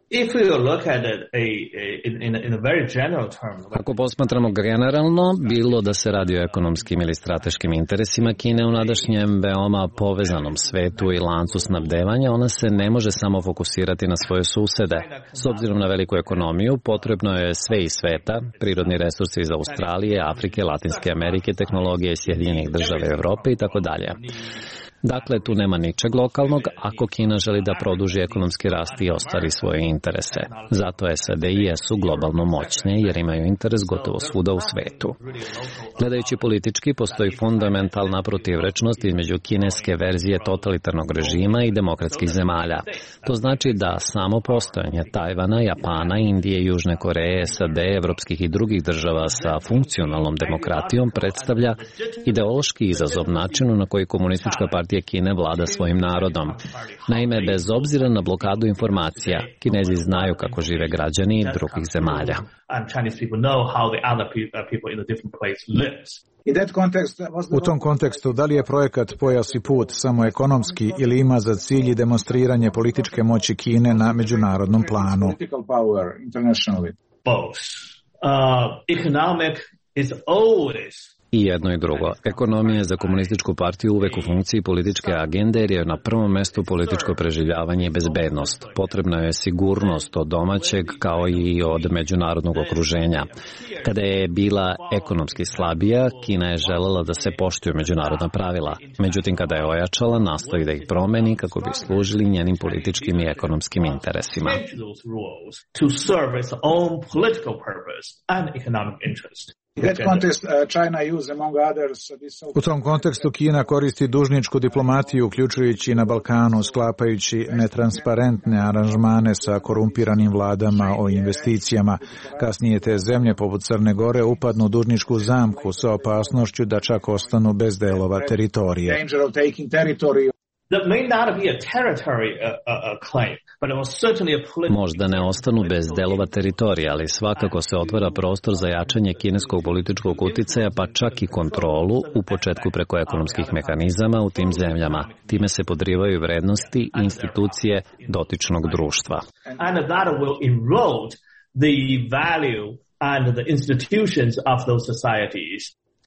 Ako posmatramo generalno, bilo da se radi o ekonomskim ili strateškim interesima Kine u nadašnjem veoma povezanom svetu i lancu snabdevanja, ona se ne može samo fokusirati na svoje susede. S obzirom na veliku ekonomiju, potrebno je sve iz sveta, prirodni resursi iz Australije, Afrike, Latinske Amerike, tehnologije iz Sjedinjenih država Evrope i tako dalje. Dakle, tu nema ničeg lokalnog ako Kina želi da produži ekonomski rast i ostvari svoje interese. Zato S A D i jesu globalno moćne jer imaju interes gotovo svuda u svetu. Gledajući politički, postoji fundamentalna protivrečnost između kineske verzije totalitarnog režima i demokratskih zemalja. To znači da samo postojanje Tajvana, Japana, Indije, Južne Koreje, S A D, evropskih i drugih država sa funkcionalnom demokratijom predstavlja ideološki izazov načinu na koji komunistička partija Kine vlada svojim narodom. Naime, bez obzira na blokadu informacija, Kinezi znaju kako žive građani drugih zemalja. U tom kontekstu, da li je projekat Pojas i put samo ekonomski ili ima za cilj i demonstriranje političke moći Kine na međunarodnom planu? Both. Uh, economic is always I jedno i drugo. Ekonomija je za komunističku partiju uvek u funkciji političke agende jer je na prvom mestu političko preživljavanje i bezbednost. Potrebna je sigurnost od domaćeg kao i od međunarodnog okruženja. Kada je bila ekonomski slabija, Kina je želela da se poštuju međunarodna pravila. Međutim, kada je ojačala, nastoji da ih promeni kako bi služili njenim političkim i ekonomskim interesima. U tom kontekstu Kina koristi dužničku diplomatiju, uključujući na Balkanu, sklapajući netransparentne aranžmane sa korumpiranim vladama o investicijama. Kasnije te zemlje, poput Crne Gore, upadnu u dužničku zamku sa opasnošću da čak ostanu bez delova teritorije. Možda ne ostanu bez delova teritorija, ali svakako se otvara prostor za jačanje kineskog političkog uticaja, pa čak i kontrolu, u početku preko ekonomskih mehanizama u tim zemljama. Time se podrivaju vrednosti i institucije dotičnog društva. And that will erode the value and the institutions of those societies.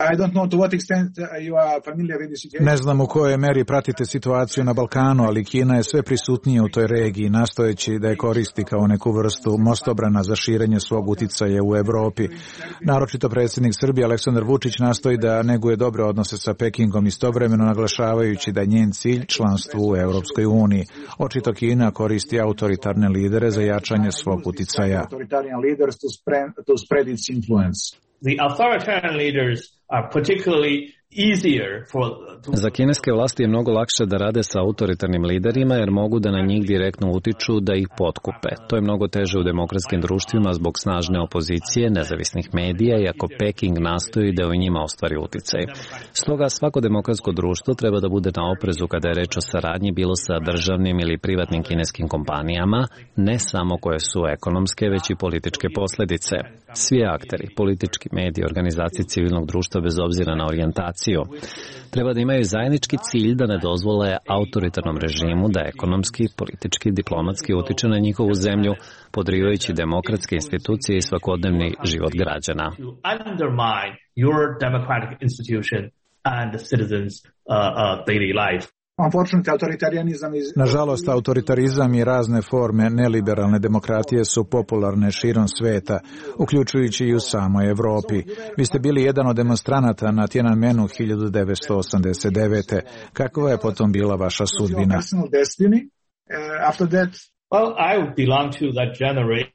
Ne znam u kojoj meri pratite situaciju na Balkanu, ali Kina je sve prisutnija u toj regiji, nastojeći da je koristi kao neku vrstu mostobrana za širenje svog uticaja u Evropi. Naročito predsjednik Srbije Aleksandar Vučić nastoji da neguje dobre odnose sa Pekingom, istovremeno naglašavajući da je njen cilj članstvo u Europskoj uniji. Očito Kina koristi autoritarne lidere za jačanje svog uticaja. The authoritarian leaders are particularly easier for... Za kineske vlasti je mnogo lakše da rade sa autoritarnim liderima jer mogu da na njih direktno utiču da ih potkupe. To je mnogo teže u demokratskim društvima zbog snažne opozicije, nezavisnih medija, iako Peking nastoji da u njima ostvari uticaj. Stoga svako demokratsko društvo treba da bude na oprezu kada je reč o saradnji bilo sa državnim ili privatnim kineskim kompanijama, ne samo koje su ekonomske, već i političke posledice. Svi akteri, politički mediji, organizacije civilnog društva bez obzira na orijentaciju, treba da imaju zajednički cilj da ne dozvole autoritarnom režimu da ekonomski, politički, diplomatski utiče na njihovu zemlju, podrivajući demokratske institucije i svakodnevni život građana. Nažalost, autoritarizam i razne forme neliberalne demokratije su popularne širom sveta, uključujući i u samoj Evropi. Vi ste bili jedan od demonstranata na Tiananmenu hiljadu devetsto osamdeset devete. Kakva je potom bila vaša sudbina? Well, I belong to that generation.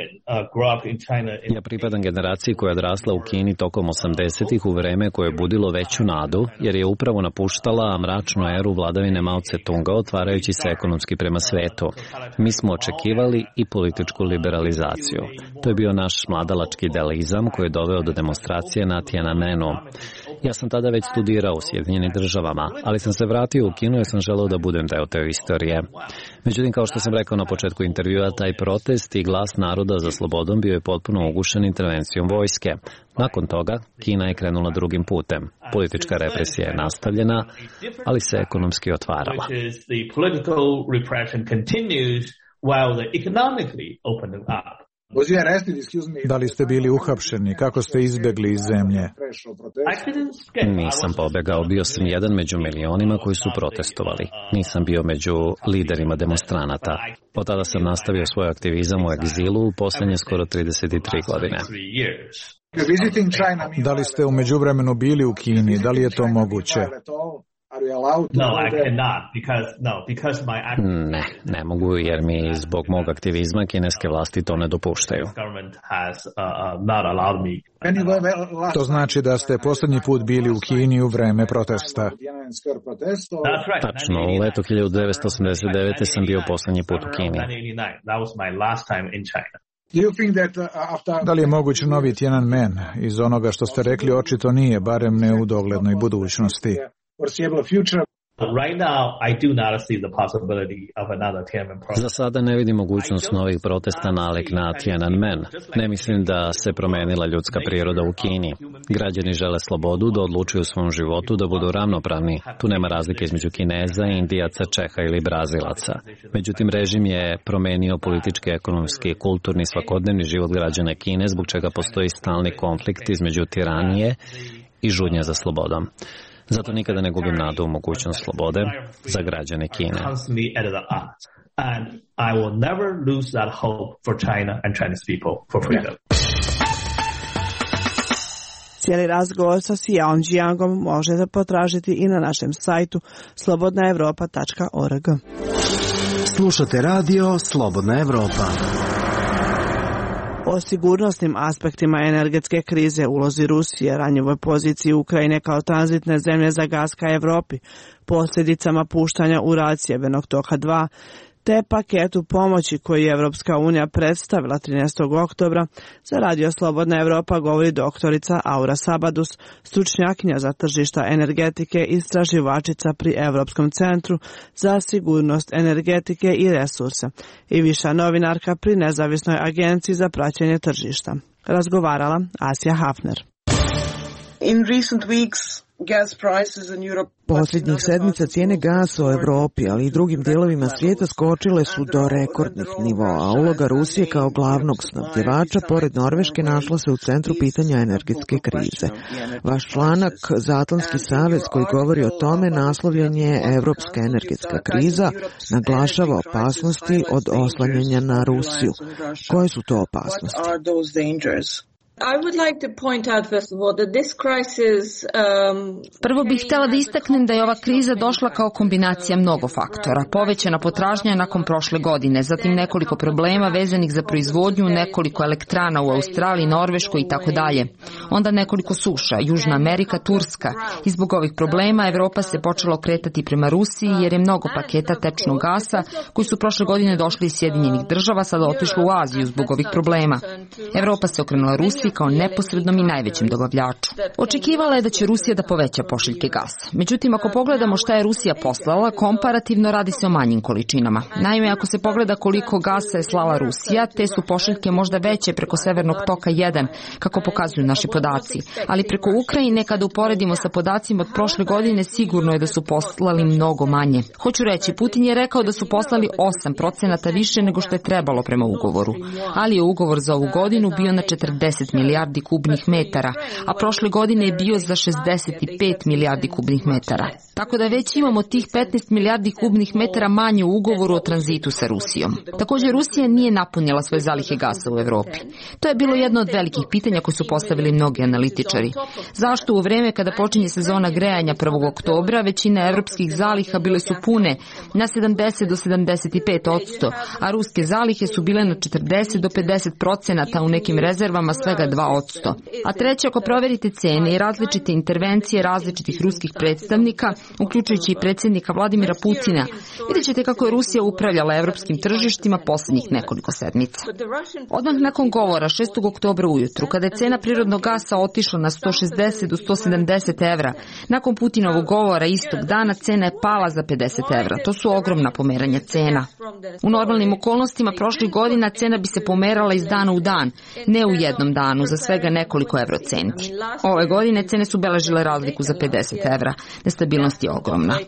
Ja pripadam generaciji koja je odrasla u Kini tokom osamdesetih u vreme koje je budilo veću nadu, jer je upravo napuštala mračnu eru vladavine Mao Tse-tunga, otvarajući se ekonomski prema svetu. Mi smo očekivali i političku liberalizaciju. To je bio naš mladalački idealizam koji je doveo do demonstracije na Tiananmenu. Ja sam tada već studirao u Sjedinjenim državama, ali sam se vratio u Kinu jer sam želeo da budem deo te istorije. Međutim, kao što sam rekao na početku intervjua, taj protest i glas naroda za slobodom bio je potpuno ugušen intervencijom vojske. Nakon toga, Kina je krenula drugim putem. Politička represija je nastavljena, ali se ekonomski otvarala. while they economically opened up. Da li ste bili uhapšeni? Kako ste izbjegli iz zemlje? Nisam pobegao, bio sam jedan među milionima koji su protestovali. Nisam bio među liderima demonstranata. Od tada sam nastavio svoj aktivizam u egzilu u posljednje skoro trideset tri godine. Da li ste u međuvremenu bili u Kini? Da li je to moguće? No, I cannot because no, because my Ne, ne mogu jer mi zbog mog aktivizma kineske vlasti to ne dopuštaju. To znači da ste posljednji put bili u Kini u vreme protesta. Tačno, u leto hiljadu devetsto osamdeset devete sam bio posljednji put u Kini. Da li je moguć novi Tiananmen? Iz onoga što ste rekli očito nije, barem ne u doglednoj budućnosti. Za sada ne vidim mogućnost novih protesta nalik na Tiananmen. Ne mislim da se promenila ljudska priroda u Kini. Građani žele slobodu da odlučuju u svom životu, da budu ravnopravni. Tu nema razlike između Kineza, Indijaca, Čeha ili Brazilaca. Međutim, režim je promenio politički, ekonomski, kulturni, svakodnevni život građana Kine, zbog čega postoji stalni konflikt između tiranije i žudnje za slobodom. Zato nikada ne gubim nadu u mogućnost slobode za građane Kine. Cijeli razgovor sa Xiaom Jiangom možete potražiti i na našem sajtu slobodna evropa tačka org. Slušate radio Slobodna Evropa. O sigurnosnim aspektima energetske krize, ulozi Rusije, ranjivoj poziciji Ukrajine kao tranzitne zemlje za gas ka Evropi, posljedicama puštanja u rad Sjevernog toka dva, te paketu pomoći koji je Evropska unija predstavila trinaestog oktobra, za radio Slobodna Evropa govori doktorica Aura Sabadus, stručnjakinja za tržišta energetike i istraživačica pri Evropskom centru za sigurnost energetike i resursa i viša novinarka pri Nezavisnoj agenciji za praćenje tržišta. Razgovarala Asija Hafner. In recent weeks, gas prices in Europe. Posljednjih sedmica cijene gasa u Evropi, ali i drugim dijelovima svijeta skočile su do rekordnih nivoa, a uloga Rusije kao glavnog snabdjevača pored Norveške našla se u centru pitanja energetske krize. Vaš članak za Atlantski savez koji govori o tome naslovljen je Evropska energetska kriza, naglašava opasnosti od oslanjanja na Rusiju. Koje su to opasnosti? Prvo bih htjela da istaknem da je ova kriza došla kao kombinacija mnogo faktora. Povećana potražnja nakon prošle godine, zatim nekoliko problema vezanih za proizvodnju, nekoliko elektrana u Australiji, Norveškoj i tako dalje. Onda nekoliko suša, Južna Amerika, Turska. I zbog ovih problema Evropa se počela okretati prema Rusiji jer je mnogo paketa tečnog gasa koji su prošle godine došli iz Sjedinjenih država sada otišlo u Aziju zbog ovih problema. Evropa se okrenula Rusiji kao neposrednom i najvećem dobavljaču. Očekivala je da će Rusija da poveća pošiljke gasa. Međutim, ako pogledamo šta je Rusija poslala, komparativno radi se o manjim količinama. Naime, ako se pogleda koliko gasa je slala Rusija, te su pošiljke možda veće preko Severnog toka jedan, kako pokazuju naši podaci. Ali preko Ukrajine, kada uporedimo sa podacima od prošle godine, sigurno je da su poslali mnogo manje. Hoću reći, Putin je rekao da su poslali osam procenata više nego što je trebalo prema ugovoru. Ali je ugovor za ovu godinu bio na četrdeset milijardi kubnih metara, a prošle godine je bio za šezdeset pet milijardi kubnih metara. Tako da već imamo tih petnaest milijardi kubnih metara manje u ugovoru o tranzitu sa Rusijom. Također Rusija nije napunila svoje zalihe gasa u Evropi. To je bilo jedno od velikih pitanja koje su postavili mnogi analitičari. Zašto u vreme kada počinje sezona grejanja prvog oktobra većina evropskih zaliha bile su pune na sedamdeset do sedamdeset pet odsto, a ruske zalihe su bile na četrdeset do pedeset procenata, u nekim rezervama svega dva odsto. A treće, ako proverite cene i različite intervencije različitih ruskih predstavnika, uključujući i predsjednika Vladimira Putina, vidjet ćete kako je Rusija upravljala evropskim tržištima posljednjih nekoliko sedmica. Odmah nakon govora šestog oktobra ujutru, kada je cena prirodnog gasa otišla na sto šezdeset do sto sedamdeset evra, nakon Putinovog govora istog dana cena je pala za pedeset evra. To su ogromna pomeranja cena. U normalnim okolnostima prošlih godina cena bi se pomerala iz dana u dan, ne u jednom danu, za svega nekoliko evrocenti. Ove godine cene su beležile razliku za pedeset evra. Nestabilnost opasnost je ogromna.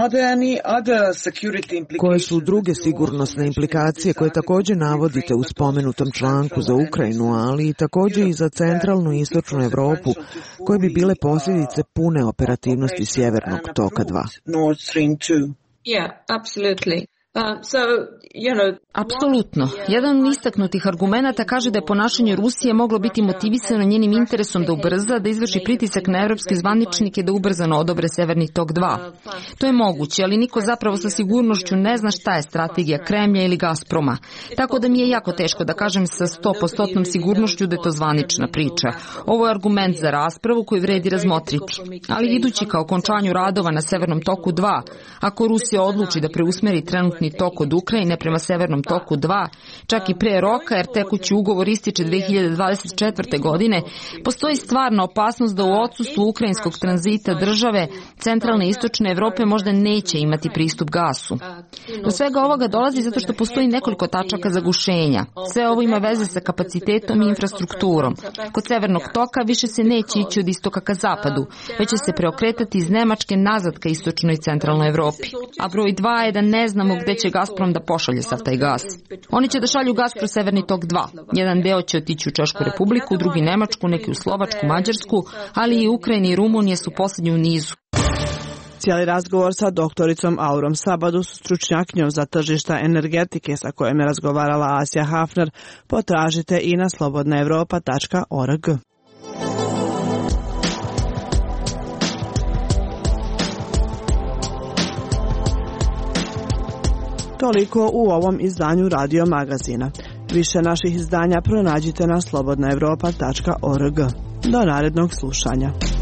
Koje su druge sigurnosne implikacije koje također navodite u spomenutom članku za Ukrajinu, ali i također i za centralnu i istočnu Evropu, koje bi bile posljedice pune operativnosti Sjevernog toka dva? Yeah, absolutely. Uh, so, you know, Apsolutno. Jedan od istaknutih argumenata kaže da je ponašanje Rusije moglo biti motivisano njenim interesom da ubrza, da izvrši pritisak na evropske zvaničnike da ubrzano odobre Severni tok dva. To je moguće, ali niko zapravo sa sigurnošću ne zna šta je strategija Kremlja ili Gazproma. Tako da mi je jako teško da kažem sa sto posto sigurnošću da je to zvanična priča. Ovo je argument za raspravu koju vredi razmotriti. Ali idući ka okončanju radova na Severnom toku dva, ako Rusija odluči da preusmeri trenutni tok od Ukrajine prema Severnom toku dva, čak i pre roka, jer tekući ugovor ističe dve hiljade dvadeset četvrte. godine, postoji stvarna opasnost da u odsustvu ukrajinskog tranzita države centralne i istočne Evrope možda neće imati pristup gasu. Do svega ovoga dolazi zato što postoji nekoliko tačaka zagušenja. Sve ovo ima veze sa kapacitetom i infrastrukturom. Kod Severnog toka više se neće ići od istoka ka zapadu, već će se preokretati iz Nemačke nazad ka istočnoj i centralnoj Evropi. A broj dva je da ne znamo gde će Gazprom da pošalje sav taj gas. Oni će da šalju gas kroz Severni tok dva. Jedan deo će otići u Češku Republiku, drugi Nemačku, neki u Slovačku, Mađarsku, ali i Ukrajina i Rumunija su posljednji u nizu. Cijeli razgovor sa doktoricom Aurom Sabadus, stručnjakinjom za tržišta energetike sa kojom je razgovarala Asja Hafner, potražite i na slobodna evropa tačka org. Toliko u ovom izdanju Radio Magazina. Više naših izdanja pronađite na slobodna evropa tačka org. Do narednog slušanja.